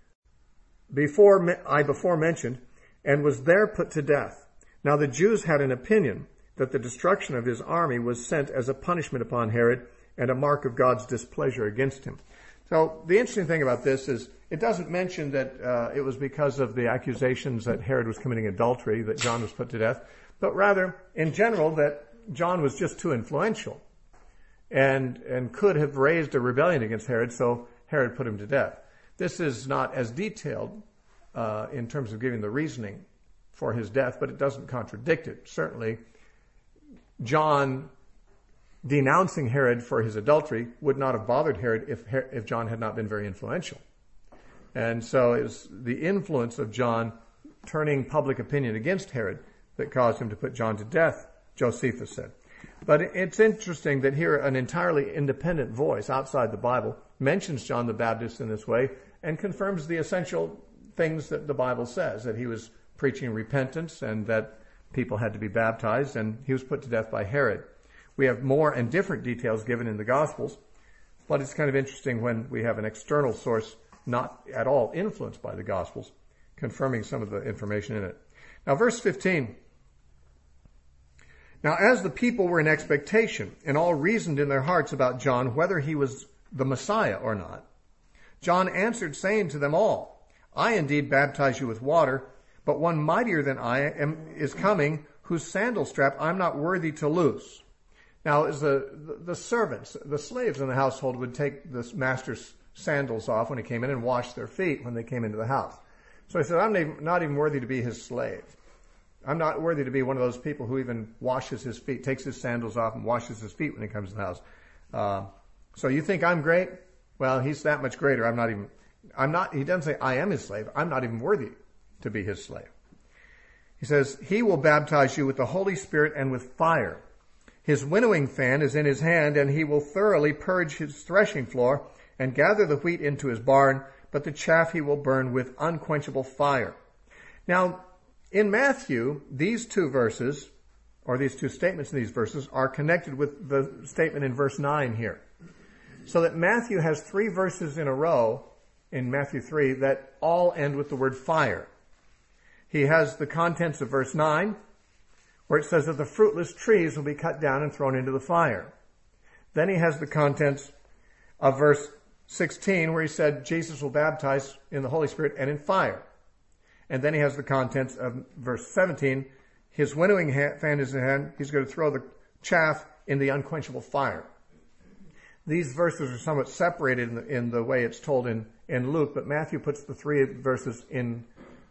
before mentioned, and was there put to death. Now the Jews had an opinion that the destruction of his army was sent as a punishment upon Herod and a mark of God's displeasure against him. So the interesting thing about this is it doesn't mention that it was because of the accusations that Herod was committing adultery that John was put to death, but rather, in general, that John was just too influential and could have raised a rebellion against Herod, so Herod put him to death. This is not as detailed in terms of giving the reasoning for his death, but it doesn't contradict it. Certainly, John denouncing Herod for his adultery would not have bothered Herod if John had not been very influential. And so it's the influence of John turning public opinion against Herod that caused him to put John to death, Josephus said. But it's interesting that here an entirely independent voice outside the Bible mentions John the Baptist in this way and confirms the essential things that the Bible says, that he was preaching repentance and that people had to be baptized, and he was put to death by Herod. We have more and different details given in the Gospels, but it's kind of interesting when we have an external source not at all influenced by the Gospels confirming some of the information in it. Now, verse 15. Now, as the people were in expectation and all reasoned in their hearts about John whether he was the Messiah or not, John answered, saying to them all, I indeed baptize you with water, but one mightier than I is coming, whose sandal strap I'm not worthy to loose. Now, as the servants, the slaves in the household would take the master's sandals off when he came in and wash their feet when they came into the house. So he said, I'm not even worthy to be his slave. I'm not worthy to be one of those people who even washes his feet, takes his sandals off and washes his feet when he comes to the house. So you think I'm great? Well, he's that much greater. He doesn't say I am his slave. I'm not even worthy to be his slave. He says, he will baptize you with the Holy Spirit and with fire. His winnowing fan is in his hand, and he will thoroughly purge his threshing floor and gather the wheat into his barn, but the chaff he will burn with unquenchable fire. Now, in Matthew, these two verses, or these two statements in these verses, are connected with the statement in verse 9 here. So that Matthew has 3 verses in a row in Matthew 3 that all end with the word fire. He has the contents of verse 9, where it says that the fruitless trees will be cut down and thrown into the fire. Then he has the contents of verse 16, where he said Jesus will baptize in the Holy Spirit and in fire. And then he has the contents of verse 17, his winnowing fan is in his hand, he's going to throw the chaff in the unquenchable fire. These verses are somewhat separated in the way it's told in Luke, but Matthew puts the 3 verses in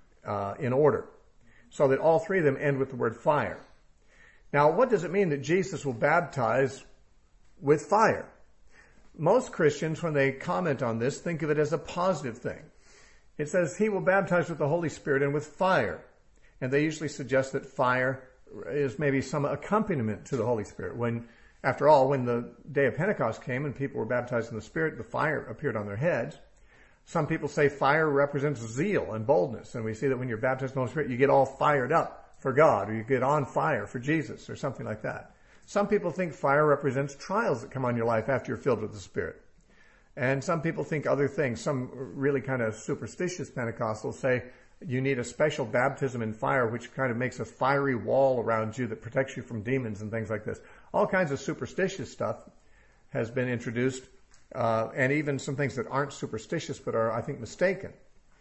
order, so that all 3 of them end with the word fire. Now, what does it mean that Jesus will baptize with fire? Most Christians, when they comment on this, think of it as a positive thing. It says he will baptize with the Holy Spirit and with fire. And they usually suggest that fire is maybe some accompaniment to the Holy Spirit. After all, when the day of Pentecost came and people were baptized in the Spirit, the fire appeared on their heads. Some people say fire represents zeal and boldness. And we see that when you're baptized in the Holy Spirit, you get all fired up for God, or you get on fire for Jesus, or something like that. Some people think fire represents trials that come on your life after you're filled with the Spirit. And some people think other things. Some really kind of superstitious Pentecostals say you need a special baptism in fire, which kind of makes a fiery wall around you that protects you from demons and things like this. All kinds of superstitious stuff has been introduced, and even some things that aren't superstitious but are, I think, mistaken.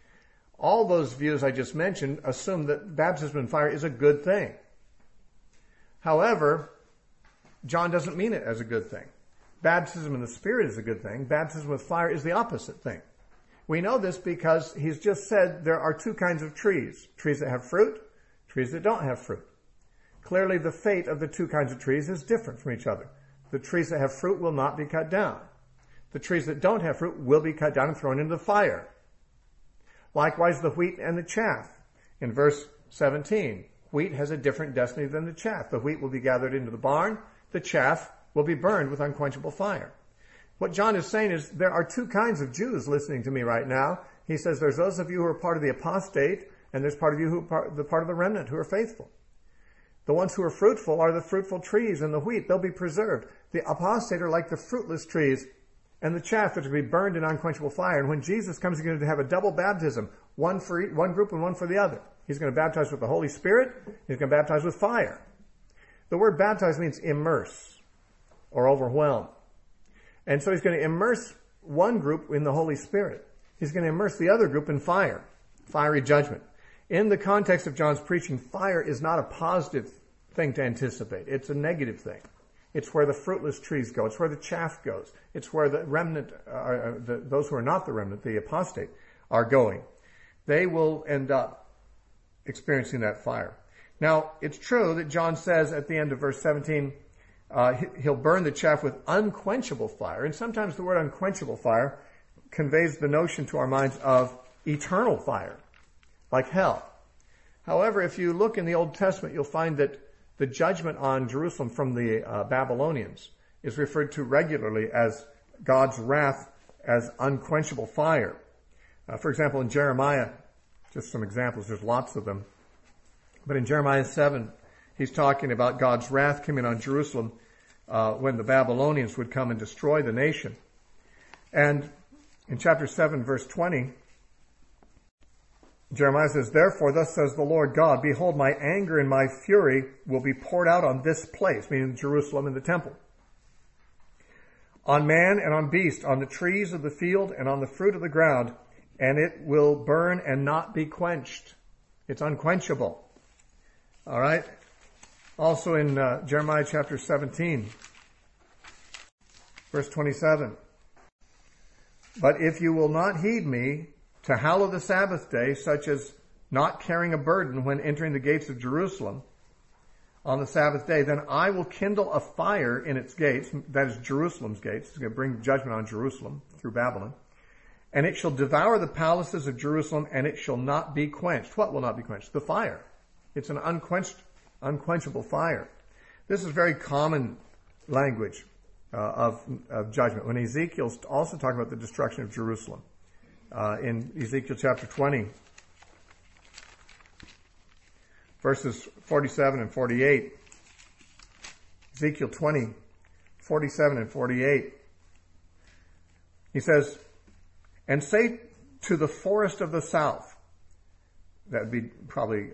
All those views I just mentioned assume that baptism in fire is a good thing. However, John doesn't mean it as a good thing. Baptism in the Spirit is a good thing. Baptism with fire is the opposite thing. We know this because he's just said there are 2 kinds of trees. Trees that have fruit, trees that don't have fruit. Clearly the fate of the 2 kinds of trees is different from each other. The trees that have fruit will not be cut down. The trees that don't have fruit will be cut down and thrown into the fire. Likewise, the wheat and the chaff. In verse 17, wheat has a different destiny than the chaff. The wheat will be gathered into the barn. The chaff will be burned with unquenchable fire. What John is saying is there are 2 kinds of Jews listening to me right now. He says there's those of you who are part of the apostate, and there's part of you who are part of the remnant who are faithful. The ones who are fruitful are the fruitful trees and the wheat. They'll be preserved. The apostate are like the fruitless trees and the chaff that are to be burned in unquenchable fire. And when Jesus comes, he's going to have a double baptism, one for one group and one for the other. He's going to baptize with the Holy Spirit. He's going to baptize with fire. The word baptize means immerse or overwhelm. And so he's going to immerse one group in the Holy Spirit. He's going to immerse the other group in fire, fiery judgment. In the context of John's preaching, fire is not a positive thing to anticipate. It's a negative thing. It's where the fruitless trees go. It's where the chaff goes. It's where the remnant, those who are not the remnant, the apostate, are going. They will end up experiencing that fire. Now, it's true that John says at the end of verse 17, he'll burn the chaff with unquenchable fire. And sometimes the word unquenchable fire conveys the notion to our minds of eternal fire, like hell. However, if you look in the Old Testament, you'll find that the judgment on Jerusalem from the Babylonians is referred to regularly as God's wrath as unquenchable fire. For example, in Jeremiah, just some examples, there's lots of them. But in Jeremiah 7, he's talking about God's wrath coming on Jerusalem when the Babylonians would come and destroy the nation. And in chapter 7, verse 20, Jeremiah says, "Therefore, thus says the Lord God, behold, my anger and my fury will be poured out on this place," meaning Jerusalem and the temple, "on man and on beast, on the trees of the field and on the fruit of the ground, and it will burn and not be quenched." It's unquenchable. All right? Also in Jeremiah chapter 17, verse 27, "But if you will not heed me, to hallow the Sabbath day, such as not carrying a burden when entering the gates of Jerusalem on the Sabbath day, then I will kindle a fire in its gates," that is Jerusalem's gates. It's going to bring judgment on Jerusalem through Babylon. "And it shall devour the palaces of Jerusalem, and it shall not be quenched." What will not be quenched? The fire. It's an unquenchable fire. This is very common language of judgment. When Ezekiel's also talking about the destruction of Jerusalem, in Ezekiel chapter 20, verses 47 and 48. Ezekiel 20, 47 and 48. He says, "And say to the forest of the south," that would be probably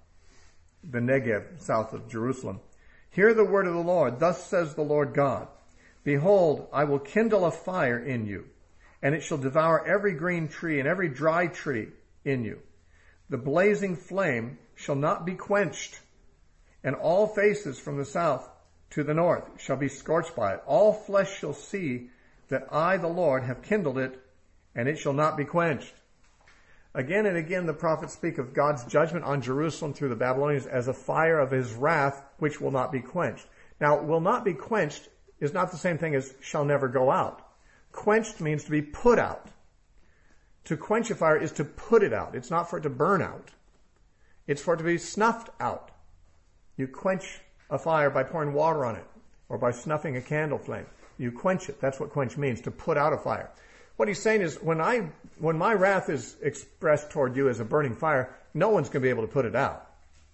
the Negev, south of Jerusalem, "Hear the word of the Lord. Thus says the Lord God, Behold, I will kindle a fire in you, and it shall devour every green tree and every dry tree in you. The blazing flame shall not be quenched, and all faces from the south to the north shall be scorched by it. All flesh shall see that I, the Lord, have kindled it, and it shall not be quenched." Again and again, the prophets speak of God's judgment on Jerusalem through the Babylonians as a fire of his wrath, which will not be quenched. Now, will not be quenched is not the same thing as shall never go out. Quenched means to be put out. To quench a fire is to put it out. It's not for it to burn out. It's for it to be snuffed out. You quench a fire by pouring water on it or by snuffing a candle flame. You quench it. That's what quench means, to put out a fire. What he's saying is when my wrath is expressed toward you as a burning fire, no one's going to be able to put it out.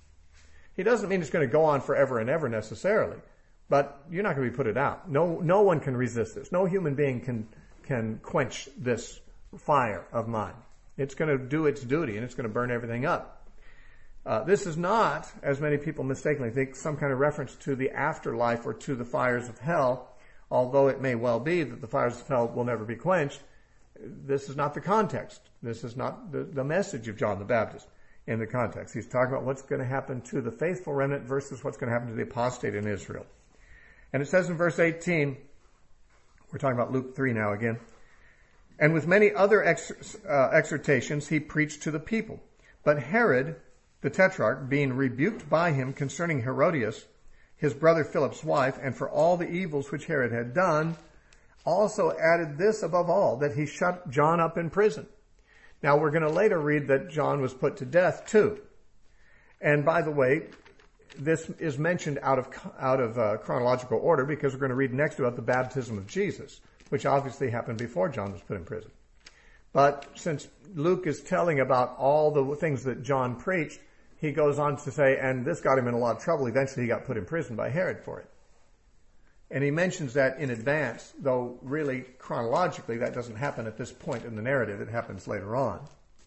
He doesn't mean it's going to go on forever and ever necessarily, but you're not going to be put it out. No one can resist this. No human being can quench this fire of mine. It's going to do its duty and it's going to burn everything up. This is not, as many people mistakenly think, some kind of reference to the afterlife or to the fires of hell, although it may well be that the fires of hell will never be quenched. This is not the context. This is not the message of John the Baptist in the context. He's talking about what's going to happen to the faithful remnant versus what's going to happen to the apostate in Israel. And it says in verse 18, we're talking about Luke 3 now again, "And with many other exhortations he preached to the people. But Herod, the tetrarch, being rebuked by him concerning Herodias, his brother Philip's wife, and for all the evils which Herod had done, also added this above all, that he shut John up in prison." Now we're going to later read that John was put to death too. And by the way, this is mentioned out of chronological order because we're going to read next about the baptism of Jesus, which obviously happened before John was put in prison. But since Luke is telling about all the things that John preached, he goes on to say, and this got him in a lot of trouble. Eventually he got put in prison by Herod for it. And he mentions that in advance, though really chronologically that doesn't happen at this point in the narrative. It happens later on.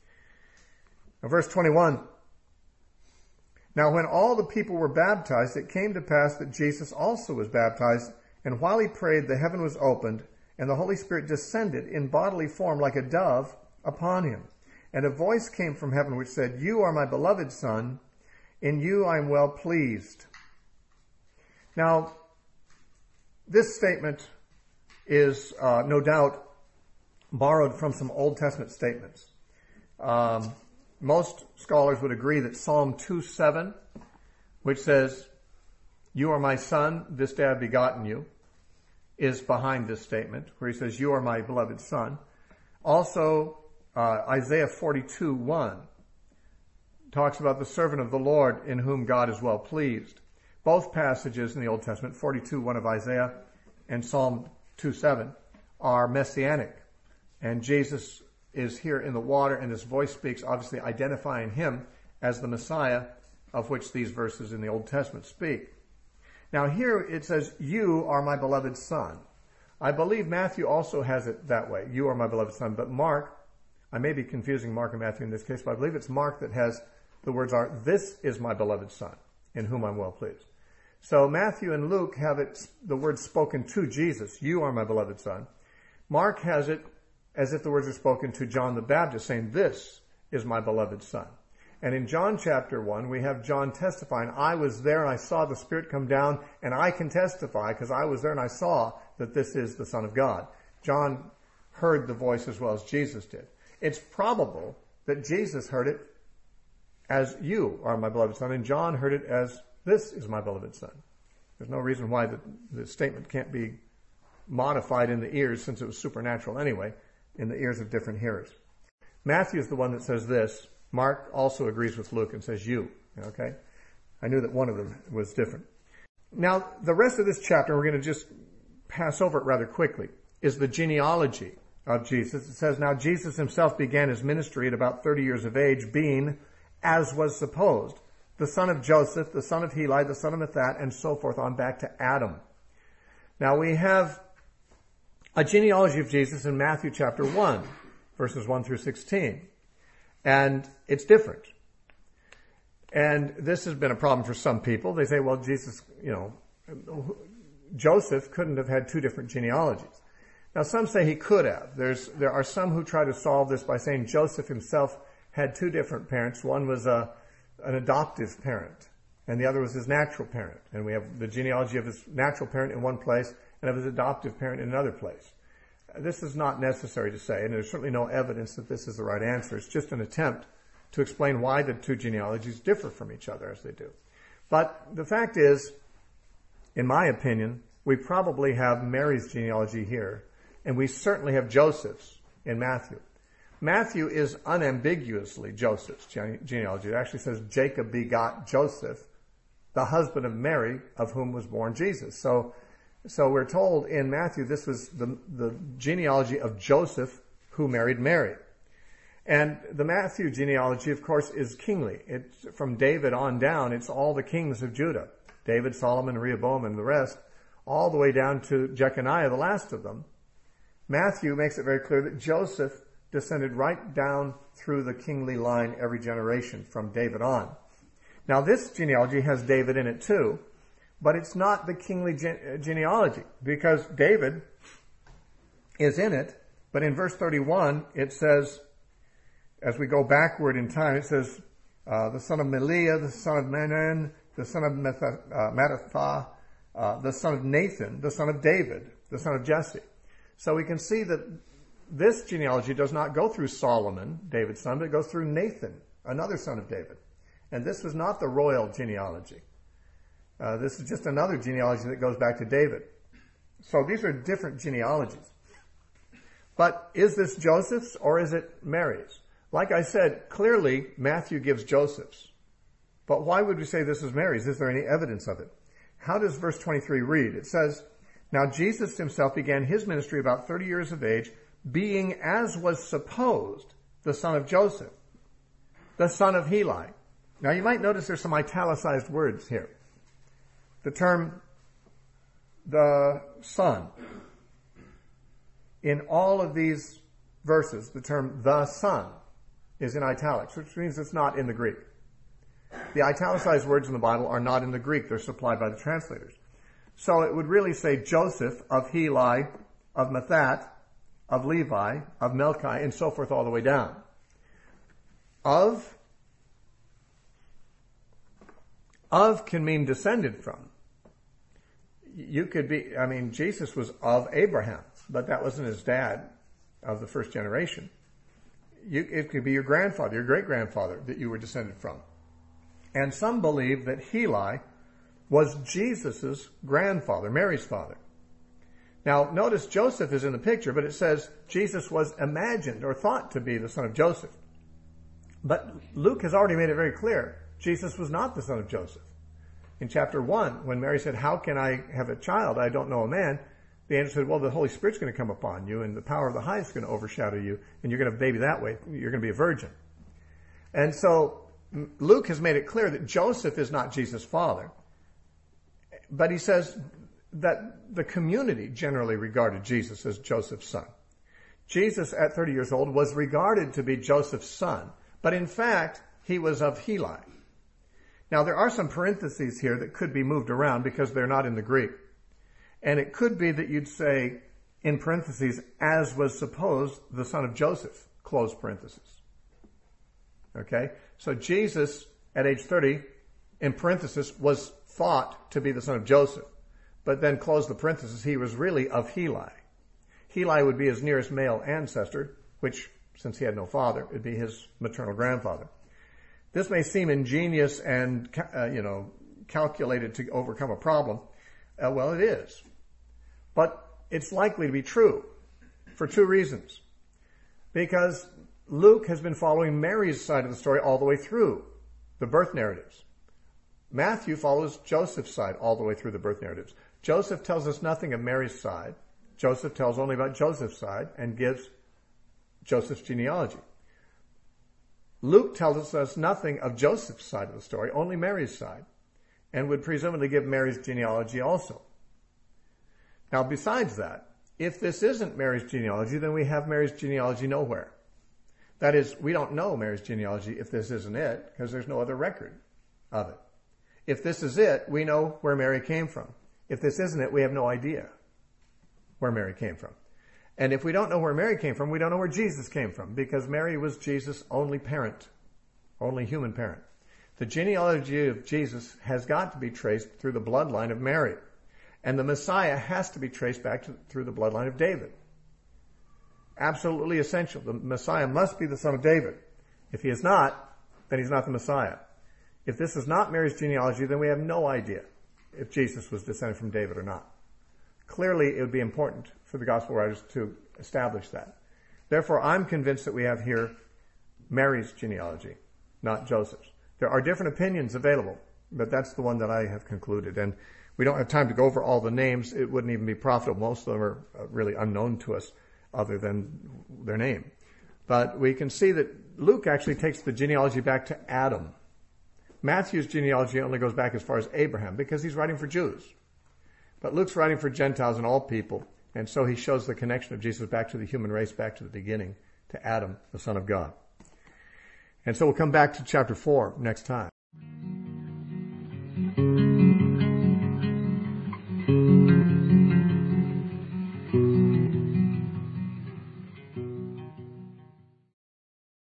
Now, verse 21. "Now when all the people were baptized, it came to pass that Jesus also was baptized. And while he prayed, the heaven was opened, and the Holy Spirit descended in bodily form like a dove upon him. And a voice came from heaven which said, 'You are my beloved Son, in you I am well pleased.'" Now, This statement is no doubt borrowed from some Old Testament statements. Most scholars would agree that Psalm 2:7, which says, "You are my son, this day I have begotten you," is behind this statement, where he says, "You are my beloved son." Also, Isaiah 42:1 talks about the servant of the Lord in whom God is well pleased. Both passages in the Old Testament, 42:1 of Isaiah and Psalm 2:7, are messianic. And Jesus is here in the water, and this voice speaks, obviously identifying him as the Messiah, of which these verses in the Old Testament speak. Now here it says, "You are my beloved son." I believe Matthew also has it that way. "You are my beloved son." But Mark, I may be confusing Mark and Matthew in this case, but I believe it's Mark that has the words are, "This is my beloved son, in whom I'm well pleased." So Matthew and Luke have the words spoken to Jesus, "You are my beloved son." Mark has it as if the words are spoken to John the Baptist, saying, "This is my beloved son." And in John chapter 1, we have John testifying, "I was there and I saw the Spirit come down, and I can testify because I was there and I saw that this is the Son of God." John heard the voice as well as Jesus did. It's probable that Jesus heard it as, "You are my beloved son," and John heard it as, "This is my beloved son." There's no reason why the statement can't be modified in the ears, since it was supernatural anyway, in the ears of different hearers. Matthew is the one that says this. Mark also agrees with Luke and says "you." Okay? I knew that one of them was different. Now, the rest of this chapter, we're going to just pass over it rather quickly, is the genealogy of Jesus. It says, "Now Jesus himself began his ministry at about 30 years of age, being, as was supposed, the son of Joseph, the son of Heli, the son of Matthat," and so forth on back to Adam. Now we have a genealogy of Jesus in Matthew chapter 1, verses 1 through 16. And it's different. And this has been a problem for some people. They say, well, Jesus, Joseph couldn't have had two different genealogies. Now some say he could have. There are some who try to solve this by saying Joseph himself had two different parents. One was an adoptive parent, and the other was his natural parent. And we have the genealogy of his natural parent in one place and of his adoptive parent in another place. This is not necessary to say, and there's certainly no evidence that this is the right answer. It's just an attempt to explain why the two genealogies differ from each other as they do. But the fact is, in my opinion, we probably have Mary's genealogy here, and we certainly have Joseph's in Matthew. Matthew is unambiguously Joseph's genealogy. It actually says Jacob begot Joseph, the husband of Mary, of whom was born Jesus. So we're told in Matthew this was the genealogy of Joseph who married Mary. And the Matthew genealogy, of course, is kingly. It's from David on down. It's all the kings of Judah. David, Solomon, Rehoboam, and the rest, all the way down to Jeconiah, the last of them. Matthew makes it very clear that Joseph descended right down through the kingly line every generation from David on. Now this genealogy has David in it too, but it's not the kingly genealogy, because David is in it, but in verse 31 it says, as we go backward in time, it says, the son of Meliah, the son of Menan, the son of Mattatha, the son of Nathan, the son of David, the son of Jesse. So we can see that this genealogy does not go through Solomon, David's son, but it goes through Nathan, another son of David. And this was not the royal genealogy. This is just another genealogy that goes back to David. So these are different genealogies. But is this Joseph's or is it Mary's? Like I said, clearly Matthew gives Joseph's. But why would we say this is Mary's? Is there any evidence of it? How does verse 23 read? It says, "Now Jesus himself began his ministry about 30 years of age, being, as was supposed, the son of Joseph, the son of Heli." Now you might notice there's some italicized words here. The term, the son, in all of these verses, the term the son is in italics, which means it's not in the Greek. The italicized words in the Bible are not in the Greek. They're supplied by the translators. So it would really say Joseph of Heli, of Matthat, of Levi, of Melchi, and so forth all the way down. Of can mean descended from. Jesus was of Abraham, but that wasn't his dad of the first generation. It could be your grandfather, your great-grandfather that you were descended from. And some believe that Heli was Jesus' grandfather, Mary's father. Now, notice Joseph is in the picture, but it says Jesus was imagined or thought to be the son of Joseph. But Luke has already made it very clear, Jesus was not the son of Joseph. In chapter 1, when Mary said, "How can I have a child? I don't know a man," the angel said, "Well, the Holy Spirit's going to come upon you, and the power of the highest is going to overshadow you, and you're going to have a baby that way. You're going to be a virgin." And so Luke has made it clear that Joseph is not Jesus' father. But he says that the community generally regarded Jesus as Joseph's son. Jesus, at 30 years old, was regarded to be Joseph's son, but in fact, he was of Heli. Now, there are some parentheses here that could be moved around because they're not in the Greek. And it could be that you'd say, in parentheses, as was supposed the son of Joseph, close parentheses. Okay? So Jesus, at age 30, in parentheses, was thought to be the son of Joseph. But then close the parentheses, he was really of Heli. Heli would be his nearest male ancestor, which, since he had no father, would be his maternal grandfather. This may seem ingenious and, calculated to overcome a problem. Well, it is. But it's likely to be true for two reasons. Because Luke has been following Mary's side of the story all the way through the birth narratives. Matthew follows Joseph's side all the way through the birth narratives. Joseph tells us nothing of Mary's side. Joseph tells only about Joseph's side and gives Joseph's genealogy. Luke tells us nothing of Joseph's side of the story, only Mary's side, and would presumably give Mary's genealogy also. Now, besides that, if this isn't Mary's genealogy, then we have Mary's genealogy nowhere. That is, we don't know Mary's genealogy if this isn't it, because there's no other record of it. If this is it, we know where Mary came from. If this isn't it, we have no idea where Mary came from. And if we don't know where Mary came from, we don't know where Jesus came from, because Mary was Jesus' only parent, only human parent. The genealogy of Jesus has got to be traced through the bloodline of Mary. And the Messiah has to be traced back through the bloodline of David. Absolutely essential. The Messiah must be the son of David. If he is not, then he's not the Messiah. If this is not Mary's genealogy, then we have no idea if Jesus was descended from David or not. Clearly, it would be important for the gospel writers to establish that. Therefore, I'm convinced that we have here Mary's genealogy, not Joseph's. There are different opinions available, but that's the one that I have concluded. And we don't have time to go over all the names. It wouldn't even be profitable. Most of them are really unknown to us other than their name. But we can see that Luke actually takes the genealogy back to Adam. Matthew's genealogy only goes back as far as Abraham because he's writing for Jews. But Luke's writing for Gentiles and all people, and so he shows the connection of Jesus back to the human race, back to the beginning, to Adam, the Son of God. And so we'll come back to chapter 4 next time.